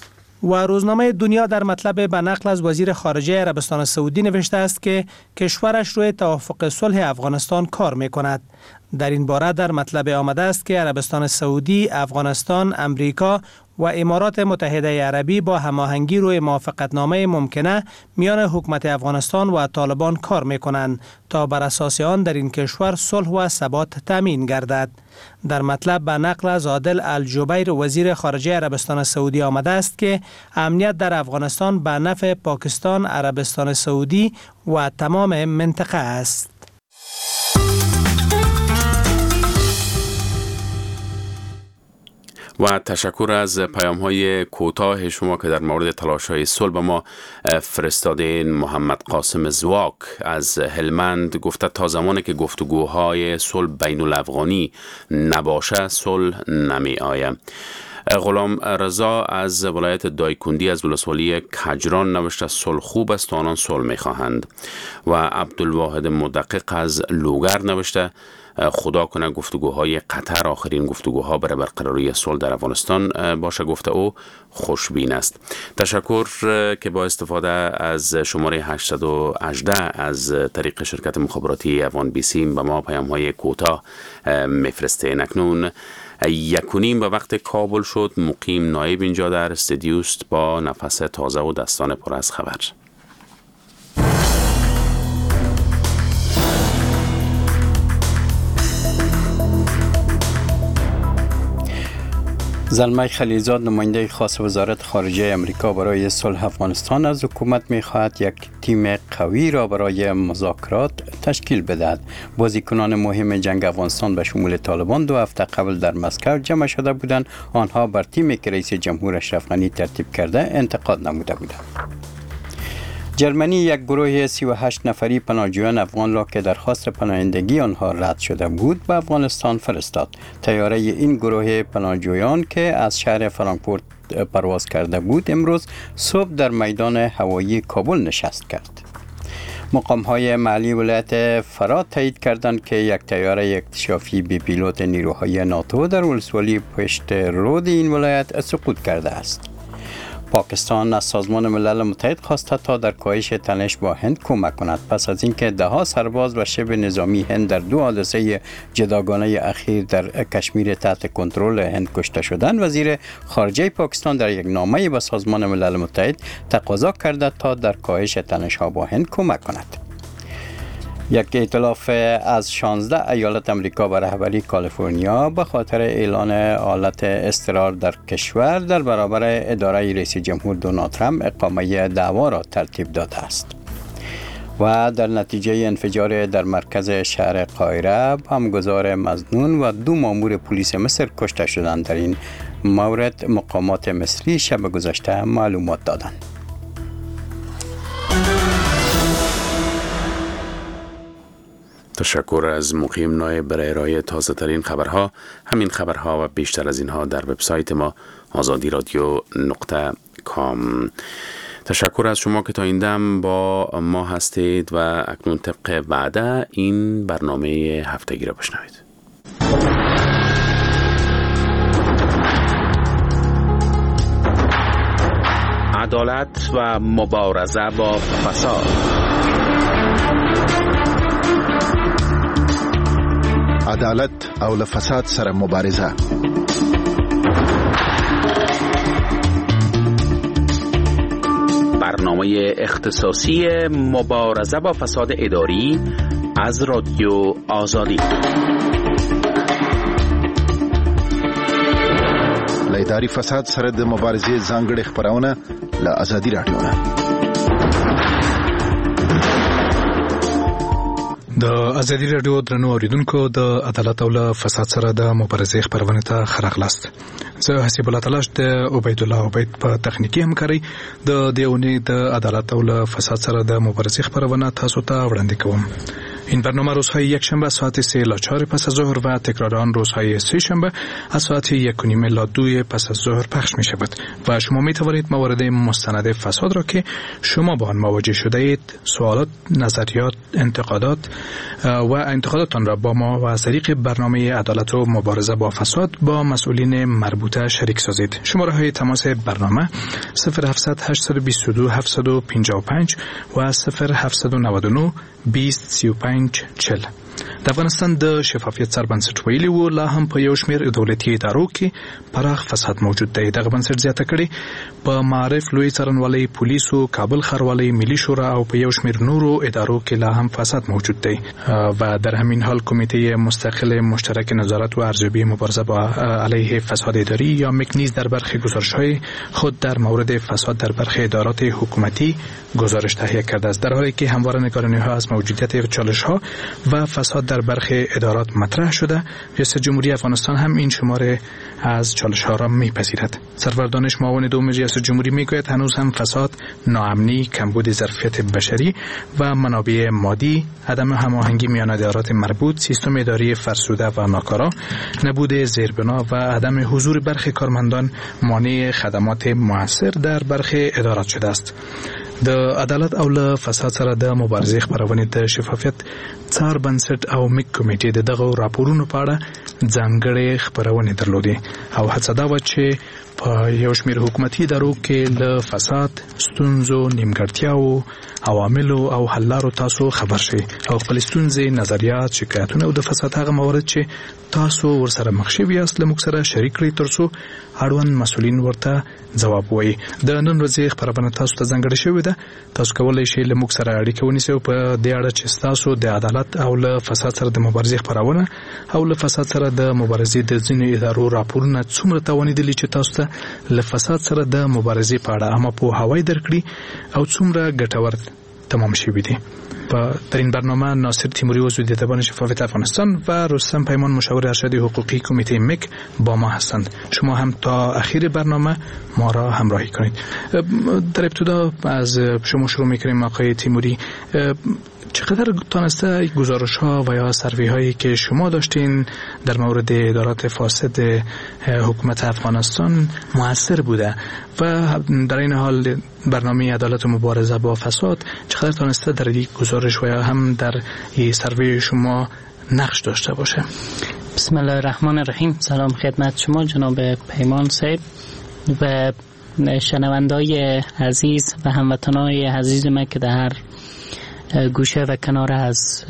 و روزنامه دنیا در مطلب به نقل از وزیر خارجه عربستان سعودی نوشته است که کشورش روی توافق صلح افغانستان کار می کند. در این باره در مطلب آمده است که عربستان سعودی، افغانستان، امریکا و امارات متحده عربی با هماهنگی روی موافقتنامه ممکنه میان حکومت افغانستان و طالبان کار میکنند تا بر اساس آن در این کشور صلح و ثبات تامین گردد. در مطلب به نقل از عادل الجبیر وزیر خارجه عربستان سعودی آمده است که امنیت در افغانستان به نفع پاکستان، عربستان سعودی و تمام منطقه است. و تشکر از پیام‌های کوتاه شما که در مورد تلاش‌های صلح به ما فرستادین. محمد قاسم زواک از هلمند گفته تا زمانی که گفتگوهای صلح بین الافغانی نباشه صلح نمی آید. غلام رضا از ولایت دایکندی از ولسوالی کجران نوشته صلح خوب است، آنان صلح می خواهند. و عبدالواحد مدقق از لوگر نوشته خدا کنه گفتگوهای قطر آخرین گفتگوها برای برقراری صلح در افغانستان باشه، گفته او خوشبین است. تشکر که با استفاده از شماره 818 از طریق شرکت مخابراتی افغان بیسیم به ما پیام‌های کوتاه میفرسته. اکنون 1:30 به وقت کابل شد. مقیم نایب اینجا در استودیو است با نفس تازه و دستان پر از خبر. زلمه خلیلزاد نماینده خاص وزارت خارجه امریکا برای صلح افغانستان از حکومت می‌خواهد یک تیم قوی را برای مذاکرات تشکیل بدهد. بازیکنان مهم جنگ افغانستان به شمول طالبان 2 هفته قبل در مسکو جمع شده بودند. آنها بر تیمی که رئیس جمهور اشرف غنی ترتیب کرده انتقاد نموده بودند. جرمنی یک گروه 38 نفری پناهجویان افغان را که درخواست پناهندگی آنها رد شده بود به افغانستان فرستاد. طیاره این گروه پناهجویان که از شهر فرانکفورت پرواز کرده بود امروز صبح در میدان هوایی کابل نشست کرد. مقام‌های محلی ولایت فرات تایید کردند که یک طیاره اکتشافی بی پیلوت نیروهای ناتو در ولسوالی پشت رود این ولایت سقوط کرده است. پاکستان از سازمان ملل متحد خواسته تا در کاهش تنش با هند کمک کند پس از اینکه ده‌ها سرباز و شبه نظامی هند در 2 حادثه جداگانه اخیر در کشمیر تحت کنترل هند کشته شدند. وزیر خارجه پاکستان در یک نامه به سازمان ملل متحد تقاضا کرده تا در کاهش تنش‌ها با هند کمک کند. یک ائتلاف از 16 ایالت امریکا به رهبری کالیفرنیا به خاطر اعلان حالت اضطرار در کشور در برابر اداره رئیس جمهور دونالد ترامپ اقامه دعوا را ترتیب داده است. و در نتیجه انفجار در مرکز شهر قاهره بمبگذار مظنون و 2 مامور پلیس مصر کشته شدند. در این مورد مقامات مصری شب گذشته معلومات دادند. تشکر از مقیم نایب برای ارائه تازه ترین خبرها. همین خبرها و بیشتر از اینها در وبسایت ما azadiradyo.com. تشکر از شما که تا این دم با ما هستید و اکنون طبق وعده این برنامه هفتگی را بشنوید. عدالت و مبارزه با فساد. عدالت او له فساد سره مبارزه. برنامه اختصاصی مبارزه با فساد اداری از رادیو آزادی. له اداري فساد سره د مبارزې ځانګړي خبرونه له آزادي رادیو نه. د ازادي رادیو درنو اوریدونکو د عدالت او له فساد سره د مبارزې خبرونه ته خراغلاست. زه حسیب الله تلاش د عبید الله عبید په تخنیکی همکاري د دیونی د عدالت او له فساد سره د مبارزې خبرونه تاسو ته وړاندې کوم. این برنامه روزهای یک شنبه ساعت 3 تا 4 پس از ظهر و تکرار آن روزهای سه شنبه از ساعت 1:30 تا 2 پس از ظهر پخش می شود و شما می توانید موارد مستند فساد را که شما با آن مواجه شده اید، سوالات، نظریات، انتقادات و انتقاداتان را با ما و از طریق برنامه عدالت و مبارزه با فساد با مسئولین مربوطه شریک سازید. شماره های تماس برنامه 0700 822 755 و 0799 20 35 40. د افغانستان د شفافیت سربنسټ ویلي وو لا هم په یو شمېر دولتي ادارو کې پراخ فساد موجود دی. دغه بنسټ زیاته کړي په معارف، لوی څارنوالۍ، پولیسو، کابل ښاروالۍ، ملي شورا او په یو شمېر نورو ادارو کې لا هم فساد موجود دی و در همین حال کمیته مستقل مشترک نظارت و ارزیابی مبارزه با علیه فساد اداری یا مکنیز در برخی گزارش‌های خود در مورد فساد در برخی ادارات حکومتی گزارش تهیه کرده است، در حالی که همواره نگرانی‌ها از موجودیت چالش‌ها و فساد در برخی ادارات مطرح شده. ریاست جمهوری افغانستان هم این شماره از چالش‌ها را می‌پذیرد. سرور دانش معاون دوم ریاست جمهوری میگوید هنوز هم فساد، ناامنی، کمبود ظرفیت بشری و منابع مادی، عدم هماهنگی میان ادارات مربوط، سیستم اداری فرسوده و ناکارا، نبود زیربنا و عدم حضور برخی کارمندان مانع خدمات مؤثر در برخی ادارات شده است. د عدالت او له فساد سره د مبارزې خبرونه د شفافیت څار بنسټ او میک کمیټې د دغه راپورونو په اړه ځانګړې خبرونه درلودې او هڅه دا و چې په یو شمېر حکومتي ادارو کې له فساد، ستونزو، نیمګړتیاو، عواملو او حل لارو تاسو خبر شئ او خپل ستونزې، نظریات، شکایتونه او د فساد هغه موارد چې تاسو ورسره مخ شوي یاست له موږ سره شریک کړئ ترڅو اړوند مسؤلین ورته ځواب ووایي. د نن ورځې خبرونه تاسو ته ځانګړې شوې ده. تاسو کولی شئ له موږ سره اړیکه ونیسئ په دې اړه چې ستاسو د عدالت او له فساد سره د مبارزې خبرونه او له فساد سره د مبارزې د ځینو ادارو راپورونه څومره توانیدلي چې تاسو ته له فساد سره د مبارزې په اړه عامه پوهاوی درکړي او څومره ګټور تمام شوی دی. در این برنامه ناصر تیموری عضو دیدبان شفافیت افغانستان و رستم پیمان مشاور ارشد حقوقی کمیته مک با ما هستند. شما هم تا اخیر برنامه ما را همراهی کنید. در ابتدا از شما شروع می‌کنیم آقای تیموری. چقدر تانسته گزارش ها و یا سروی هایی که شما داشتین در مورد ادارات فاسد حکومت افغانستان مؤثر بوده و در این حال برنامه عدالت و مبارزه با فساد چقدر تانسته در این گزارش و یا هم در این سروی شما نقش داشته باشه؟ بسم الله الرحمن الرحیم. سلام خدمت شما جناب پیمان صاحب و شنوندای عزیز و هموطنای عزیز من که در هر گوشه و کنار از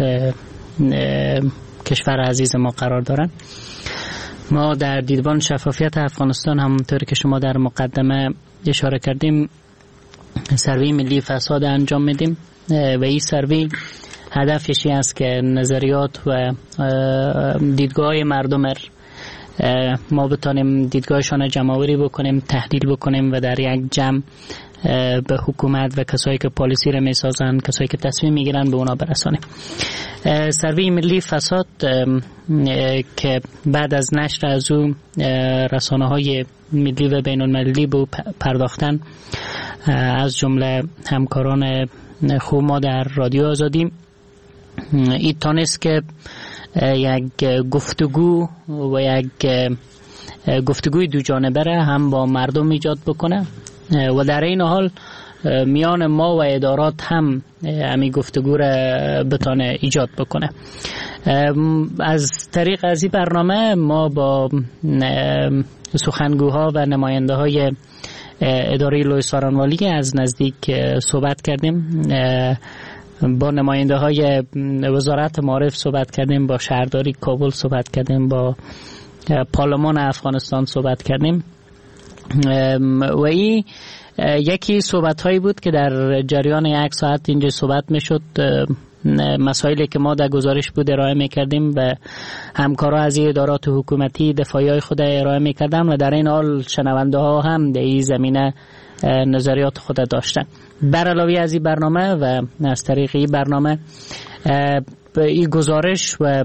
کشور عزیز ما قرار دارن. ما در دیدبان شفافیت افغانستان همونطور که شما در مقدمه اشاره کردیم سروی ملی فساد انجام میدیم و این سروی هدفش این است که نظریات و دیدگاه مردم ما بتانیم دیدگاهشان جمع‌آوری بکنیم، تحلیل بکنیم و در یک جمع به حکومت و کسایی که پالیسی را میسازن، کسایی که تصمیم میگیرن به اونا برسانیم. سروی ملی فساد که بعد از نشر از او رسانه‌های ملی و بین‌المللی به پرداختن از جمله همکاران خوب ما در رادیو آزادی این تانست که یک گفتگو و یک گفتگوی دو جانبه را هم با مردم ایجاد بکنه و در این حال میان ما و ادارات هم همی گفتگو را بتانه ایجاد بکنه. از طریق از این برنامه ما با سخنگوها و نماینده های اداره لوی سارانوالی از نزدیک صحبت کردیم، با نماینده های وزارت معارف صحبت کردیم، با شهرداری کابل صحبت کردیم، با پارلمان افغانستان صحبت کردیم و این یکی صحبت هایی بود که در جریان یک ساعت اینجا صحبت می شد. مسائلی که ما در گزارش بود ارائه می کردیم و همکارا از ادارات حکومتی دفاعی های خود ارائه می کردن و در این حال شنونده ها هم در این زمینه نظریات خود داشتن. بر علاوه از این برنامه و از طریق این برنامه این گزارش و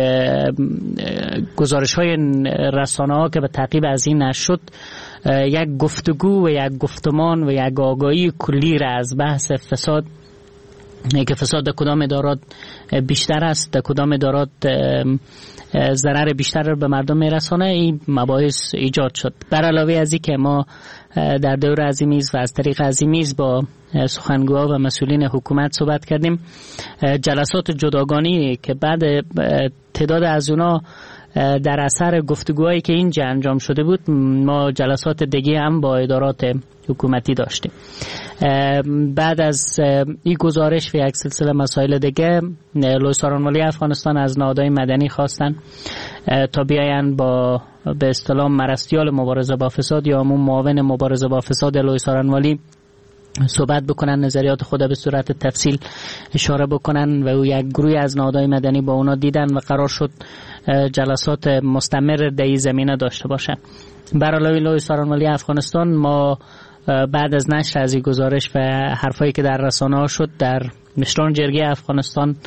گزارش های رسانه ها که به تعقیب از این نشد یک گفتگو و یک گفتمان و یک آگاهی کلی را از بحث فساد که فساد در کدام ادارات بیشتر است، در کدام ادارات ضرر بیشتر به مردم میرسانه، این مباحث ایجاد شد. بر علاوه از این که ما در دور از این میز و از طریق از این میز با سخنگوها و مسئولین حکومت صحبت کردیم. جلسات جداگانه که بعد تعداد از اونا در اثر گفتگوهایی که اینجا انجام شده بود ما جلسات دیگه هم با ادارات حکومتی داشتیم. بعد از این گزارش و یک سلسله مسائل دیگه لوی سارانوالی افغانستان از نهادهای مدنی خواستن تا بیاین با به اصطلاح مرستیال مبارزه با فساد یا همون معاون مبارزه با فساد لوی سارانوالی صحبت بکنن، نظریات خود به صورت تفصیل اشاره بکنن و او یک گروه از نهادهای مدنی با اونا دیدن و قرار شد جلسات مستمر در این زمینه داشته باشن. بر علاوه لوی سارانوالی افغانستان ما بعد از نشر از این گزارش و حرفایی که در رسانه ها شد در مشران جرگه افغانستان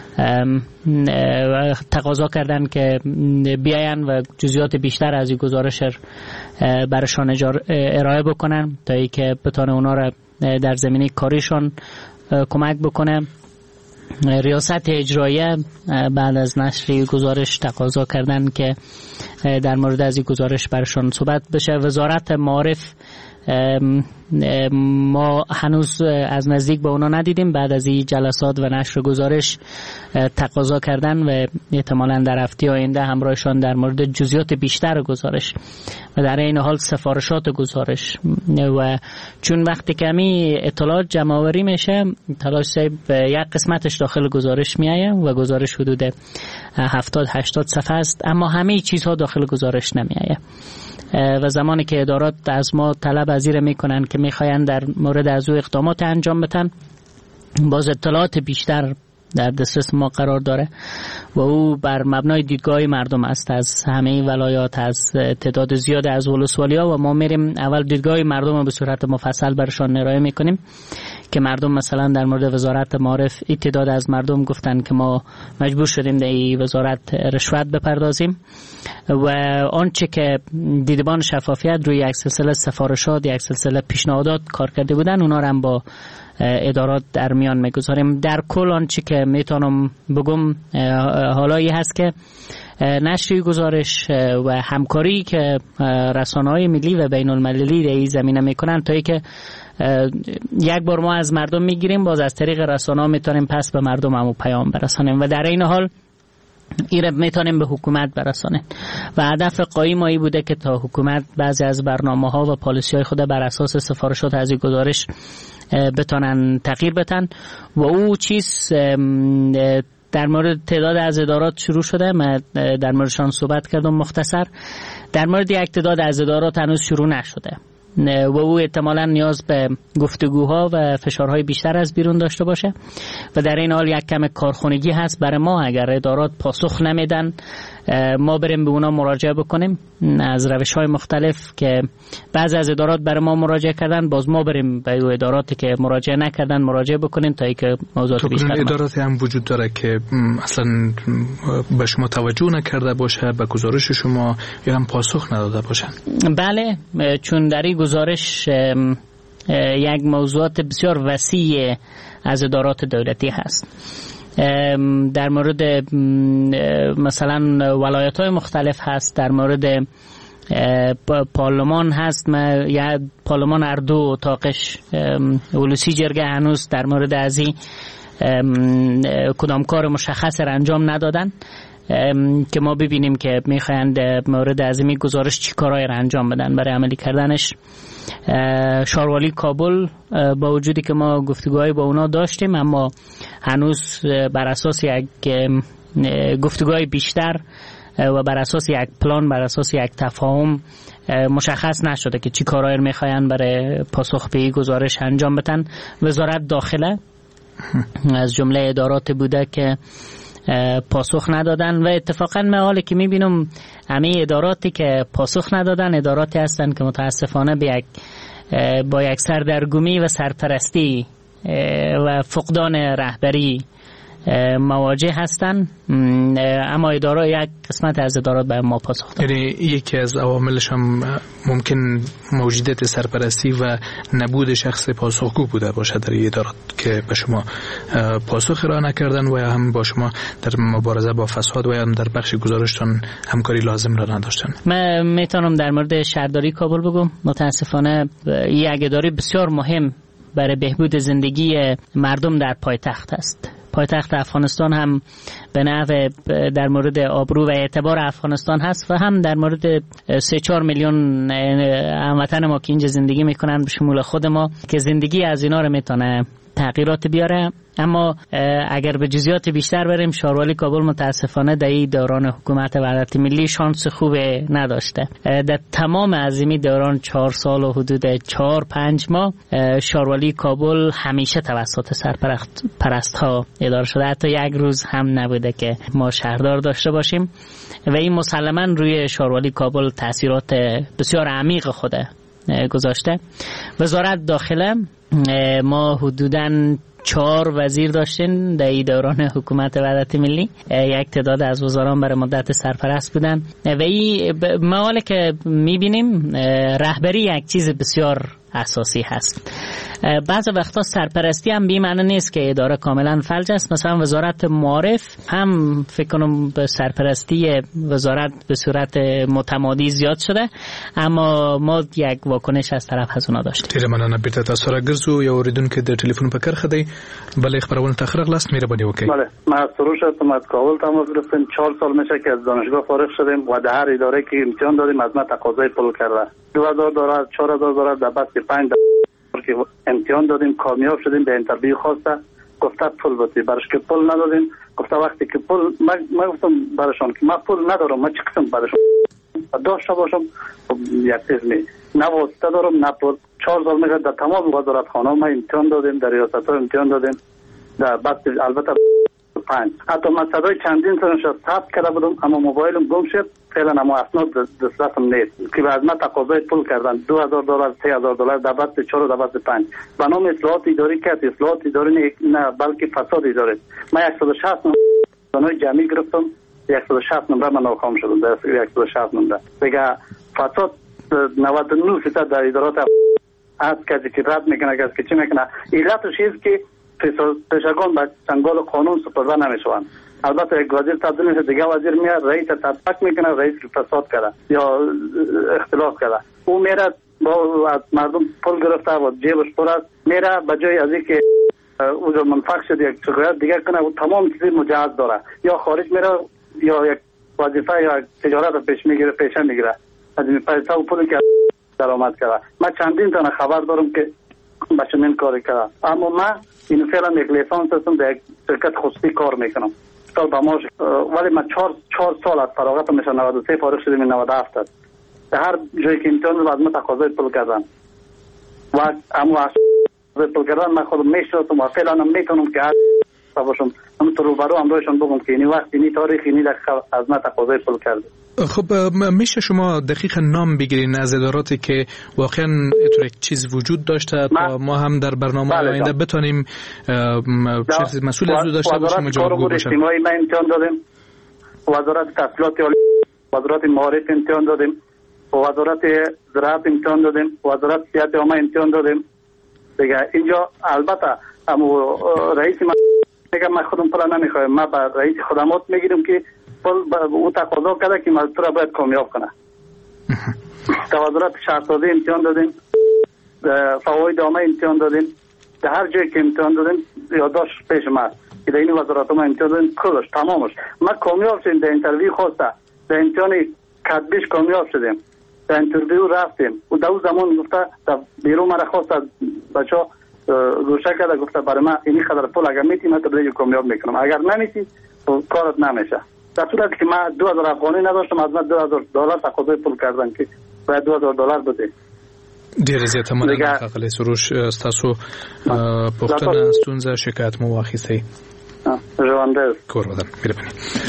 تقاضا کردن که بیاین و جزئیات بیشتر از این گزارش برشان ارائه بکنن تا ای که بتونه اونا را در زمینه کاریشان کمک بکنه. ریاست اجراییه بعد از نشر گزارش تقاضا کردن که در مورد از این گزارش برشان صحبت بشه. وزارت معارف ما هنوز از نزدیک به اونا ندیدیم. بعد از این جلسات و نشر گزارش تقاضا کردن و احتمالاً در هفته آینده همراهشان در مورد جزئیات بیشتر گزارش و در این حال سفارشات گزارش. و چون وقتی کمی اطلاعات جمع آوری میشه، تلاش یک قسمتش داخل گزارش میایه و گزارش حدود 70-80 صفحه است، اما همه چیزها داخل گزارش نمیایه. و زمانی که ادارات از ما طلب ازیر میکنن که میخواین در مورد از او اقدامات انجام بدن، باز اطلاعات بیشتر در دسترس ما قرار داره و او بر مبنای دیدگاه مردم است، از همه ولایات، از تعداد زیاد از ولسوالی‌ها، و ما میریم اول دیدگاه مردم رو به صورت مفصل برشان ارائه میکنیم که مردم مثلا در مورد وزارت معارف تعداد از مردم گفتن که ما مجبور شدیم در این وزارت رشوت بپردازیم و آنچه که دیدبان شفافیت روی یک سلسله سفارشات، یک سلسله پیشنهادات کار کرده بودن، اونا رو هم با ادارات در میان میگذاریم. در کل آنچه که میتونم بگم حالایی هست که نشری گزارش و همکاری که رسانه‌های ملی و بین المللی در این زمینه میکنن، تا ای که یک بار ما از مردم میگیریم، باز از طریق رسانه‌ها میتونیم پس به مردم همو پیام برسانیم و در این حال ایره میتونیم به حکومت برسانیم. و هدف قایم ما بوده که تا حکومت بعضی از برنامه‌ها و پالیسی‌های خود بر اساس سفارشات از این گزارش بتونن تغییر بدن. و او چیز در مورد تعداد از ادارات شروع شده، من در موردشان صحبت کردم مختصر. در مورد یک تعداد از ادارات هنوز شروع نشده و او احتمالاً نیاز به گفتگوها و فشارهای بیشتر از بیرون داشته باشه و در این حال یک کم کارخونگی هست برای ما. اگر ادارات پاسخ نمیدن، ما بریم به اونا مراجعه بکنیم از روش‌های مختلف که بعضی از ادارات برای ما مراجعه کردن، باز ما بریم به اداراتی که مراجعه نکردن مراجعه بکنیم تا اینکه موضوعات بیشتر. اداراتی هم وجود داره که اصلا به شما توجه نکرده باشه، به گزارش شما یا هم پاسخ نداده باشن؟ بله، چون در این گزارش یک موضوعات بسیار وسیع از ادارات دولتی هست. در مورد مثلا ولایت‌های مختلف هست، در مورد پارلمان هست، یا پارلمان اردو اتاقش ولوسی جرگه هنوز در مورد از این کدام کار مشخص را انجام ندادن که ما ببینیم که میخوایند مورد ازمی گزارش چی کارهای را انجام بدن برای عملی کردنش. شاروالی کابل با وجودی که ما گفتگوهای با اونا داشتیم، اما هنوز بر اساس یک گفتگوهای بیشتر و بر اساس یک پلان، بر اساس یک تفاهم مشخص نشده که چی کارهای میخواین برای پاسخ به این گزارش انجام بدن. وزارت داخله از جمله ادارات بوده که پاسخ ندادن و اتفاقا من حالی که میبینم همه اداراتی که پاسخ ندادن اداراتی هستن که متاسفانه با یک سردرگمی و سرپرستی و فقدان رهبری مواجه هستن، اما اداره یک قسمت از ادارات به ما پاسخ دادن. یعنی یکی از عواملش هم ممکن موجودیت سرپرستی و نبود شخص پاسخگو بوده باشه در این ادارات که به شما پاسخ ارائه نکردن و هم با شما در مبارزه با فساد و هم در بخش گزارشتان همکاری لازم را نداشتن. من میتونم در مورد شهرداری کابل بگم. متاسفانه یک اداره بسیار مهم برای بهبود زندگی مردم در پایتخت است. پایتخت افغانستان هم به نحو در مورد آبرو و اعتبار افغانستان هست و هم در مورد 3-4 میلیون هموطن ما که اینجا زندگی میکنن به شمول خود ما که زندگی از اینا رو میتونه تغییرات بیاره. اما اگر به جزئیات بیشتر بریم، شاروالی کابل متاسفانه در این دوران حکومت وحدت ملی شانس خوب نداشته. در تمام عظیمی دوران 4 سال و حدود 4-5 ماه شاروالی کابل همیشه توسط سرپرست ها اداره شده. حتی یک روز هم نبوده که ما شهردار داشته باشیم و این مسلماً روی شاروالی کابل تاثیرات بسیار عمیق خود گذاشته. وزارت داخله ما حدوداً 4 وزیر داشتین در این دوران حکومت وحدت ملی. یک تعداد از وزران برای مدت سرپرست بودن و این موالی که میبینیم رهبری یک چیز بسیار اساسی هست. بعض وقتا سرپرستی هم بی معنی نیست که اداره کاملا فلج است. مثلا وزارت معارف هم فکر کنم به سرپرستی وزارت به صورت متمادی زیاد شده، اما ما یک واکنش از طرف از اونا داشتیم. ډیره مننه. بیرته تاسو راګرځو. یو اوریدونکو د ټلیفون په کرخه دی، بلې خبرونه ته خلاص مهرباني وکړئ. بله، من سروش هستم از کابل تماس گرفتیم. 4 سال میشه که از دانشگاه فارغ شدیم و در هر اداره که امتحان دادیم از ما تقاضای پول کرده. 2000 دلار 4000 دلار در بس 5 که امتحان دادیم کامیاب شدیم، به اینترویو خواسته گفته پول بدی، برش که پول ندادیم. گفته وقتی که پول ما گفتم برشان که ما پول ندارم، ما چه قسم برشان داشته باشم یک چیز می نه واسطه دارم نه پول. 4 سال میگه در تمام وزارت خانه ما امتحان دادیم، در ریاست ها امتحان دادیم، در بس البته 5 حتی من صدای چندین سالش ثبت کرده بودم، اما موبایلم گم شد. فعلا اما اسناد دستم نیست که از من تقاضای پول کردن 2000 دلار 3000 دلار در بس 4 و در بس 5 به نام اصلاحات اداری کرد. اصلاحات اداری نه بلکه فساد اداری. من 160 نمره جمعی گرفتم، 160 نمره من ناکام شدم. در 160 نمره دیگه فساد 99% در ادارات از کسی که رد میکنه، کسی که چی میکنه. علتش است که پیشگان به چنگال قانون سپرده نمیشوند. البته یک وزیر تبدیل میشه، دیگه وزیر میاد رئیس تطبیق میکنه، رئیس فساد کرده یا اختلاف کرده، او میره با از مردم پول گرفته و جیبش پر است، میره به جای از اینکه او منفعل شد یک شکایت دیگه کنه و تمام چیز مجهز داره، یا خارج میره یا یک وظیفه یا تجارت پیش میگیره، پیشه میگیره از این پیسه و پولی که درآمد کرده. من چندین تا خبر دارم که به چنین کاری کرده. اما من این فعلا یک لیسانس هستم، در یک شرکت خصوصی کار میکنم. سال با ماش ولی من 4 سال از فراغت میشه. 93 فارغ شدیم، 97 است. در هر جایی که امتحان از من تقاضای پول کردن و اما از پول کردن من خودم میشناسم و فعلا نمیتونم که باشم همونطور روبرو همراهشان بگم که اینی وقت اینی تاریخ اینی از من تقاضای پول کرده. خب میشه شما دقیقا نام بگیرین از اداراتی که واقعا اینطور یک چیز وجود داشته تا ما هم در برنامه آینده بتونیم مسئول از او داشته باشیم و جوابگو باشیم؟ اجتماعی ما امتحان دادیم، وزارت تحصیلات عالی، وزارت معارف امتحان دادیم، وزارت زراعت امتحان دادیم، وزارت صحت عامه امتحان دادیم. دیگه اینجا البته اما رئیس ما میگه من خودم پول نمیخوایم، ما با رئیس خدمات میگیریم که پول او تقاضا کرده که مزدور باید کامیاب کنه. در وزارت شهرسازی امتحان دادیم، فواید عامه امتحان دادیم، در هر جایی که امتحان دادیم یادداشت پیش ما که در این وزارت ما امتحان دادیم کلش تمامش. ما کامیاب شدیم، در اینترویو خواسته، در امتحان کتبیش کامیاب شدیم، در اینترویو رفتیم و در اون زمان گفته در بیرون مرا خواست از بچه‌ها گوشه کرده، گفته برای من اینی خدر پول اگر میتی من تبلیغ کامیاب میکنم، اگر نمیتی کارت نمیشه. در صورتی که من 2000 افغانی نداشتم، از من 2000 دلار تقاضای پول کردن که باید 2000 دلار بده. ډیر زیات مننه خاغلی سروش. تاسو پوښتنه ستونزه شکایت مو واخیستئ. ژوندل کور ودان مهرباني.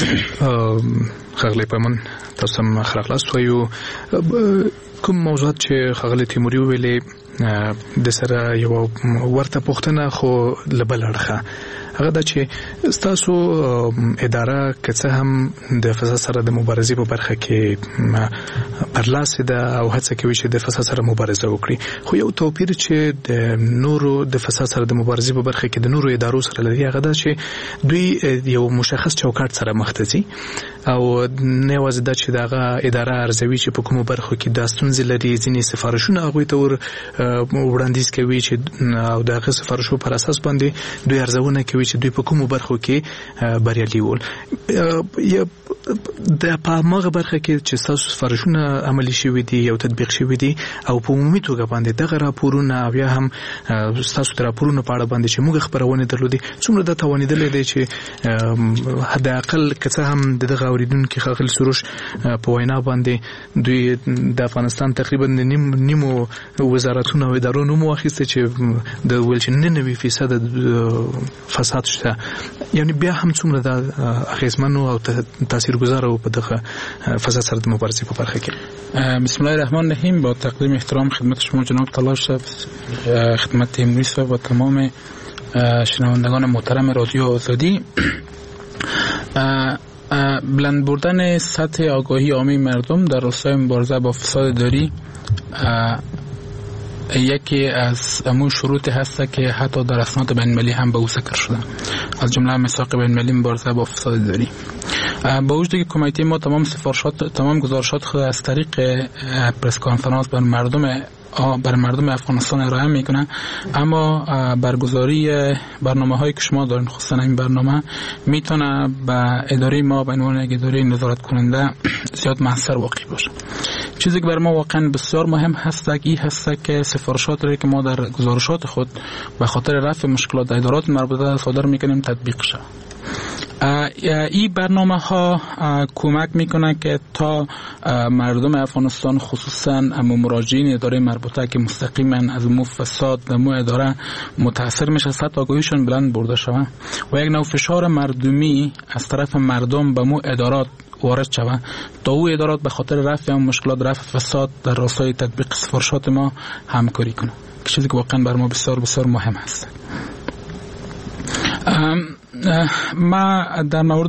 خاغلی پمن تاسو هم خلاص وایو کوم موضوعات چې خاغلی تیموري ویلې د سره یو ورته پوښتنه خو لبل اړخه هغه د چې تاسو اداره که څه هم د فساد سره د مبارزې په برخه کې پرلاس ده او هڅه کوي چې د فساد سره مبارزه وکړي، خو یو توپیر چې د نورو د فساد سره د مبارزې په برخه کې د نورو ادارو سره لري هغه ده چې دوی یو مشخص چوکاټ سره مخ ته ځي او نه یوازې دا چې دغه اداره ارزوي چې په کومو برخو کې د ستونزې لري، ځینې سفارشونه هغوی ته وړاندیز کوي چې او دغه سفارشو پر اساس باندې دوی ارزونه کوي چې دوی په کومو برخو کې بریالي ول. د په هغه برخه کې چې تاسو سفارشونه عملي شوي دي او تطبیق شوي دي او په عمومي توګه باندې دغه راپورونه او یا هم تاسو د راپورونو په اړه باندې چې موږ خبرونه درلودي څومره د توانیدل دي چې حد اقل که څه هم دغه اوریدونکو خاغلی سروش په وینا باندې دوی د افغانستان تقریبا نیمو وزارتونو او ادارو نوم واخیسته چې د ویل چې 99% فساد شته، یعنی بیا هم څومره د اغیزمنو او تاثیرگذار او په دغه فساد سره د مبارزې په برخه کې. بسم الله الرحمن الرحیم. با تقدیم احترام خدمت شما جناب طلال صاحب، خدمت تیموری صاحب و تمام شنوندگان محترم رادیو آزادی، بلند بردن سطح آگاهی عامه مردم در راستای مبارزه با فساد اداری یکی از امون شروط هست که حتی در اسناد بین المللی هم به او ذکر شده، از جمله میثاق بین المللی مبارزه با فساد اداری. با وجودی که کمیته ما تمام گزارشات خود از طریق پرس کانفرانس بر مردم افغانستان ارائه میکنه، اما برگزاری برنامه‌هایی که شما دارین، خصوصا این برنامه میتونه به اداره ما به عنوان یک اداره نظارت کننده زیاد موثر واقع باشه. چیزی که بر ما واقعا بسیار مهم هست این هست که سفارشات را که ما در گزارشات خود به خاطر رفع مشکلات ادارات مربوطه صادر میکنیم تطبیق شه. این برنامه ها کمک میکنه که تا مردم افغانستان خصوصا مراجعین اداره مربوطه که مستقیما از مو فساد در مو اداره متاثر میشه سطح آگاهیشون بلند برده شود و یک نوع فشار مردمی از طرف مردم به مو ادارات وارد شود تا او ادارات به خاطر رفع مشکلات رفع فساد در راستای تطبیق سفارشات ما همکاری کنه، که چیزی که واقعا بر ما بسیار بسیار مهم است. ما در مورد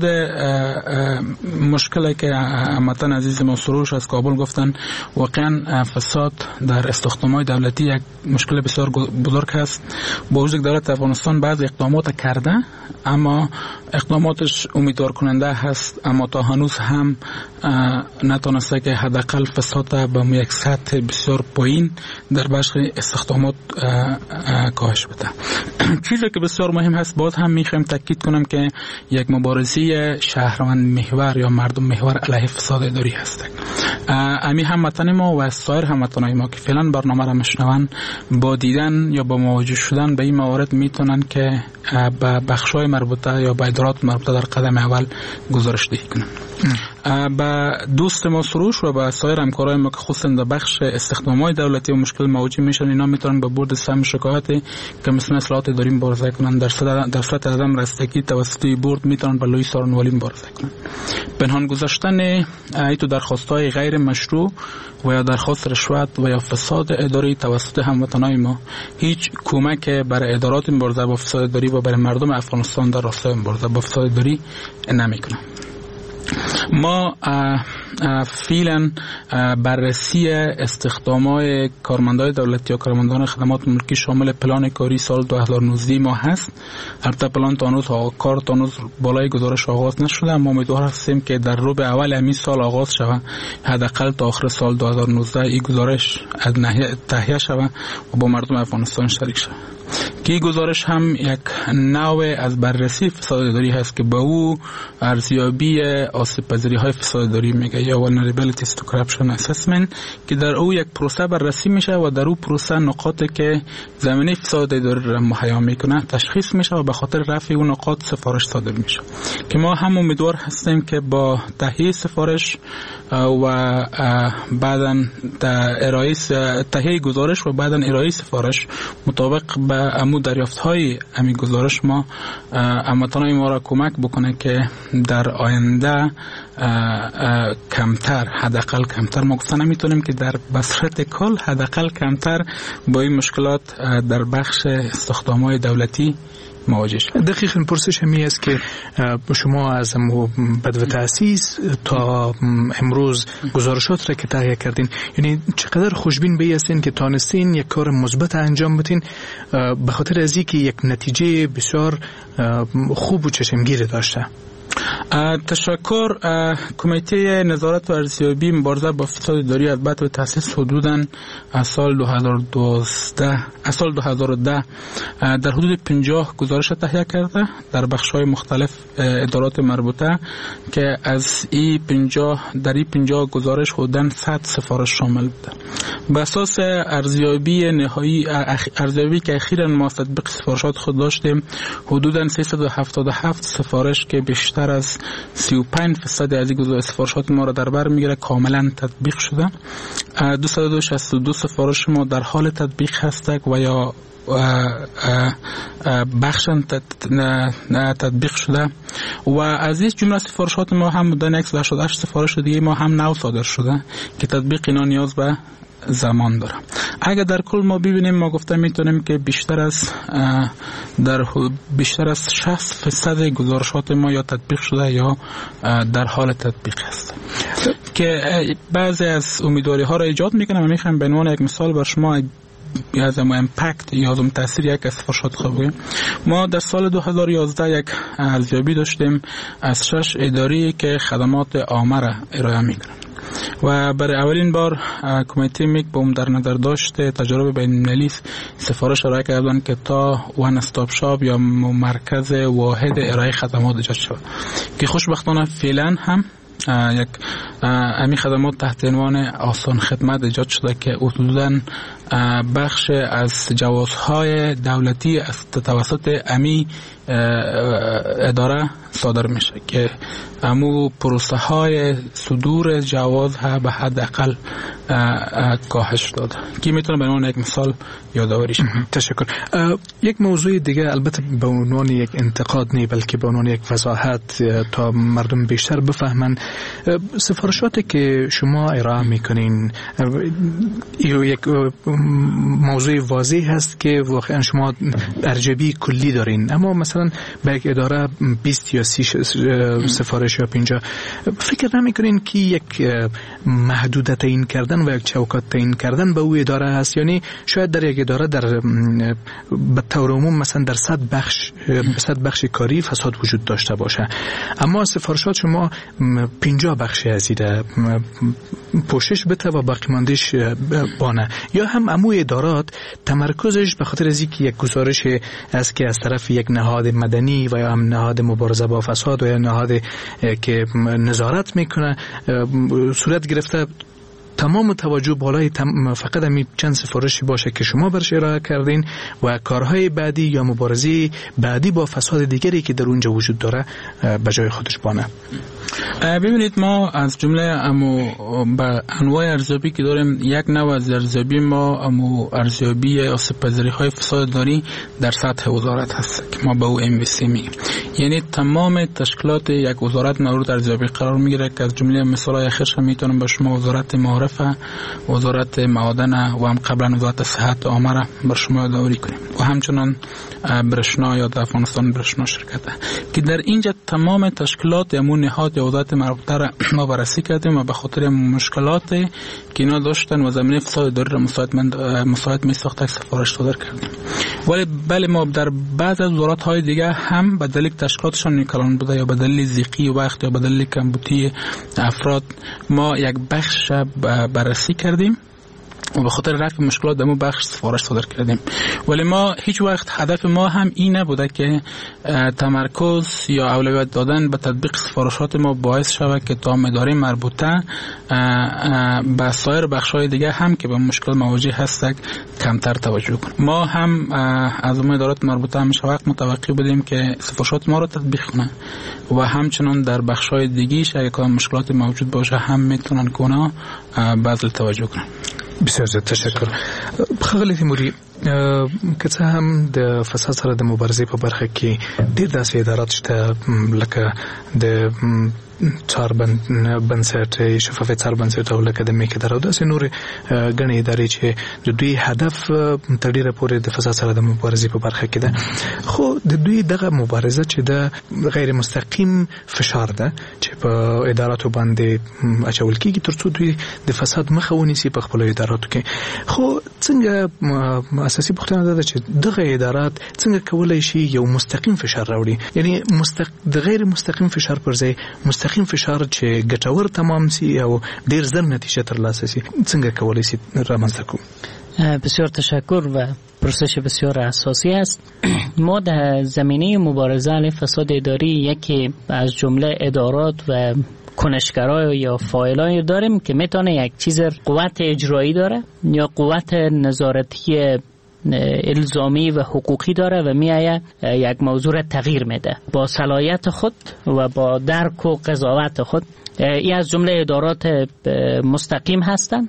مشکلی که هموطن عزیز ما سروش از کابل گفتن، واقعا فساد در استخدامات دولتی یک مشکل بسیار بزرگ است. با وجود دولت افغانستان بعض اقدامات کرده اما اقداماتش امیدوار کننده هست، اما تا هنوز هم نتونسته که حداقل فساد به یک سطح بسیار پایین در بخش استخدامات کاهش بده. چیزی که بسیار مهم هست باز هم میخوایم تاکید کنم که یک مبارزه شهروند محور یا مردم محور علیه فساد اداری هست. امی هموطن ما و سایر هموطنای ما که فعلا برنامه را میشنون با دیدن یا با مواجه شدن به این موارد میتونن که به بخشای مربوطه یا به ادارات مربوطه در قدم اول گزارش دهی کنن. با دوست ما سروش و با سایر همکارای ما که خصوصا در بخش استخدامات دولتی و مشکل مواجه میشن، اینا میتونن به بورد سهم شکایتی که مثل اصلاحات اداری مبارزه کنن. در صورت عدم رستگی توسط بورد میتونن به لوی سارنوالی مبارزه کنن. پنهان گذاشتن ایتو درخواست‌های غیر مشروع و یا درخواست رشوت و یا فساد اداری توسط هموطنان ما هیچ کمک برای ادارات مبارزه با فساد اداری و برای مردم افغانستان در راستای مبارزه با فساد اداری نمیکنه. ما فعلا بررسی استخدامات کارمندان دولتی یا کارمندان خدمات ملکی شامل پلان کاری سال 2019 ما هست. البته پلان تا هنوز بالای گزارش آغاز نشده، اما امیدوار هستیم که در ربع اول همین سال آغاز شود، حداقل تا آخر سال 2019 این گزارش از تهیه شود و با مردم افغانستان شریک شود. که گزارش هم یک نوع از بررسی فساد اداری هست که به او ارزیابی آسیب پذیری های فساد اداری میگه یا vulnerabilities to corruption assessment، که در او یک پروسه بررسی میشه و در او پروسه نقاطی که زمینه فساد اداری را مهیا میکنه تشخیص میشه و به خاطر رفع اون نقاط سفارش صادر میشه. که ما هم امیدوار هستیم که با تهیه سفارش و بعداً ارائه تهیه گزارش و بعداً ارائه سفارش مطابق به امو دریافت های امی گزارش ما هموطنان ما را کمک بکنه که در آینده کمتر، حداقل کمتر، ما گفتن نمیتونیم که در بصورت کل حداقل کمتر با این مشکلات در بخش استخدامات دولتی مواجه شد. دقیقاً پرسش همی است که شما از بدو تأسیس تا امروز گزارشات را که تهیه کردین، یعنی چقدر خوشبین به هستین که تانستین یک کار مثبت انجام بدین به خاطر از اینکه یک نتیجه بسیار خوب و چشمگیر داشته؟ تشکر. کمیته نظارت و ارزیابی مبارزه با فساد اداری از بعد تأسیس حدوداً از سال 2010 در حدود 50 گزارش تهیه کرده در بخش‌های مختلف ادارات مربوطه که از این 50 گزارش حدوداً 100 سفارش شامل بوده. به اساس ارزیابی که اخیراً ما تطبیق سفارشات خود داشتیم، حدوداً 377 سفارش که بیشتر از 35% از این سفارشات ما را در بر میگیره کاملا تطبیق شده. 262 سفارش ما در حال تطبیق هستند و یا بخشن تطبیق شده و از این جمله سفارشات ما هم بودن 188 سفارش دیگه ما هم نو صادر شده که تطبیق اینا نیاز به زمان داره. اگر در کل ما ببینیم، ما گفتم میتونیم که بیشتر از 60% گزارشات ما یا تطبیق شده یا در حال تطبیق هست که بعضی از امیدواری ها را ایجاد میکنم. میخوام به عنوان یک مثال بر شما از امپکت یا از تاثیر یک از سفارشات خبری، ما در سال 2011 یک ارزیابی داشتیم از 6 اداره که خدمات عامه را ارائه میکنند و برای اولین بار کمیته میک با در نظر داشته تجربه بین‌المللی سفارش ارائه کردن که تا وان استاپ شاپ یا مرکز واحد ارائه خدمات ایجاد شد که خوشبختانه فعلا هم یک امی خدمات تحت عنوان آسان خدمت ایجاد شده که حدوداً بخش از جوازهای دولتی از توسط امی اداره صادر میشه که امو پروسه های صدور جواز ها به حد اقل کاهش داده که میتونه به عنوان یک مثال یادآوری شه. تشکر. یک موضوع دیگه البته به عنوان یک انتقاد نه بلکه به عنوان یک وضاحت تا مردم بیشتر بفهمن، سفارشاتی که شما ارائه میکنین یک موضوع واضح هست که واقعا شما ارزیابی کلی دارین، اما مثلا به یک اداره 20 یا 30 سفارش یا 50 فکر نمیکنین که یک محدودیت تعیین کردن و یک چوکات تعیین کردن به او اداره هست؟ یعنی شاید در یک اداره در به طور عموم مثلا در 100 بخش کاری فساد وجود داشته باشه، اما سفارشات شما 50 بخش ازیده پوشش بده و باقی ماندهش بانه، یا هم امو ادارات تمرکزش به خاطر از اینکه یک گزارش است که از طرف یک نهاد مدنی و یا هم نهاد مبارزه با فساد و یا نهاد که نظارت میکنه صورت گرفته، تمام توجه بالای فقط همین چند سفارشی باشه که شما برش ارائه کردین و کارهای بعدی یا مبارزه بعدی با فساد دیگری که در اونجا وجود داره به جای خودش بانه. ببینید ما از جمله با انواع ارزیابی که داریم، یک نوع از ارزیابی ما ارزیابی آسیب‌پذیری های فساد داری در سطح وزارت هست که ما به او MVC میگیم، یعنی تمام تشکیلات یک وزارت مورد ارزیابی قرار میگیره که از جمله مثالای اخیرش میتونم به شما وزارت معارفه، وزارت معادن و هم قبلا وزارت صحت عامه را بر شما یادآوری کنیم و همچنان برشنا یا افغانستان برشنا شرکت که در اینجا تمام تشکیلات امون نهاد یا وزارت مربوطه را ما بررسی کردیم و به خاطر مشکلات که اینا داشتن و زمینه فساد اداری را مساعد می ساخت سفارش صادر کردیم. ولی بله ما در بعض از وزارت های دیگه هم به دلیل تشکیلاتشان نیکلان بوده یا به دلیل ضیقی وقت یا به دلیل کمبودی افراد ما یک بخش بررسی کردیم و به خاطر رفع مشکلات دمو بخش سفارش صادر کردیم. ولی ما هیچ وقت هدف ما هم این نبوده که تمرکز یا اولویت دادن به تطبیق سفارشات ما باعث شود که تا اداره مربوطه به سایر بخش‌های دیگه هم که به مشکل مواجه هستند کمتر توجه کنیم. ما هم از ادارات مربوطه همیشه وقت متوقع بودیم که سفارشات ما رو تطبیق کنه و همچنان در بخش‌های دیگه‌اش اگه کدام مشکلات موجود باشه هم میتونن کنه بذل توجه کنن. بسیار زیاد تشکر. خغلی تیموری که څه هم د فساد سره د مبارزې په برخه کې ډېر داسې ادارات شته لکه د څار بنسټ شفاف څار بنسټ او لکه د میک اداره او داسې نور ګڼې ادارې چې د دوی هدف تر ډېره پورې د فساد سره د مبارزې په برخه کې ده، خو د دوی دغه مبارزه چې د غیر مستقیم فشار ده چې په اداراتو باندې اچول کېږي ترڅو دوی د فساد مخه ونیسي په خپلو اداراتو کې. خو څنګه اساسي پوښتنه ده چې دغه ادارات څنګه کولای شي یو مستقیم فشار راوړي، یعنی د غیر مستقیم فشار پر ځای مستقیم فشار چې ګټور تمام سي او ډیر زر نتیجه ترلاسه سي، څنګه کولای شي رامنځته کوو؟ بسیار تشکر و پرسش بسیار اساسی است. ما در زمینه مبارزه علیه فساد اداری یکی از جمله ادارات و کنشگرای یا فاعلانی داریم که میتونه یک چیز قوت اجرایی داره یا قوت نظارتی الزامی و حقوقی داره و میایه یک موضوع را تغییر میده با صلاحیت خود و با درک و قضاوت خود. این از جمله ادارات مستقیم هستند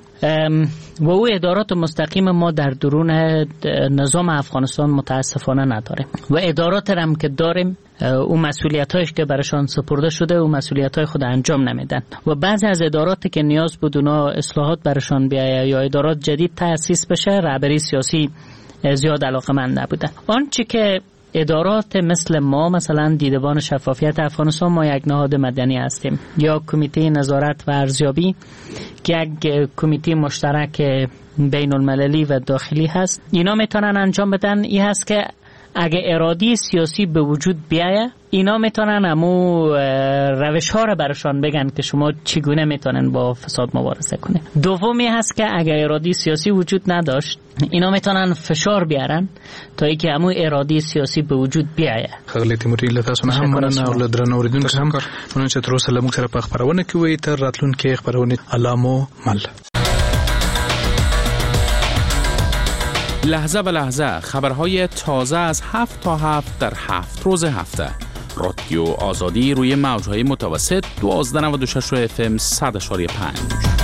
و او ادارات مستقیم ما در درون نظام افغانستان متاسفانه نداریم و ادارات هم که داریم او مسئولیت‌هایش که برشان سپرده شده او مسئولیت‌های خود انجام نمیدن و بعضی از اداراتی که نیاز بود اونا اصلاحات برشان بیاید یا ادارات جدید تأسیس بشه رهبری سیاسی زیاد علاقه‌مند نبودن. آنچه که ادارات مثل ما مثلا دیدبان شفافیت افغانستان ما یک نهاد مدنی هستیم یا کمیته نظارت و ارزیابی که یک کمیته مشترک بین المللی و داخلی هست. اینا میتونن انجام بدن این هست که اگه اراده سیاسی به وجود بیایه، اینا میتونن امو روش ها رو برشان بگن که شما چگونه میتونن با فساد مبارزه کنه. دومی هست که اگه اراده سیاسی وجود نداشت، اینا میتونن فشار بیارن تا اینکه امو اراده سیاسی به وجود بیایه. خغلی تیموری لتاسونه هم مننه او لدرن اوریدونکو هم مننه چې تر اوسه له موږ سره په خپرونه کې وئ. تر راتلونکې خپرونې علامو مل. لحظه به لحظه خبرهای تازه از 7 تا 7 در 7 روز هفته. رادیو آزادی روی موجهای متوسط 1296 FM 100.5.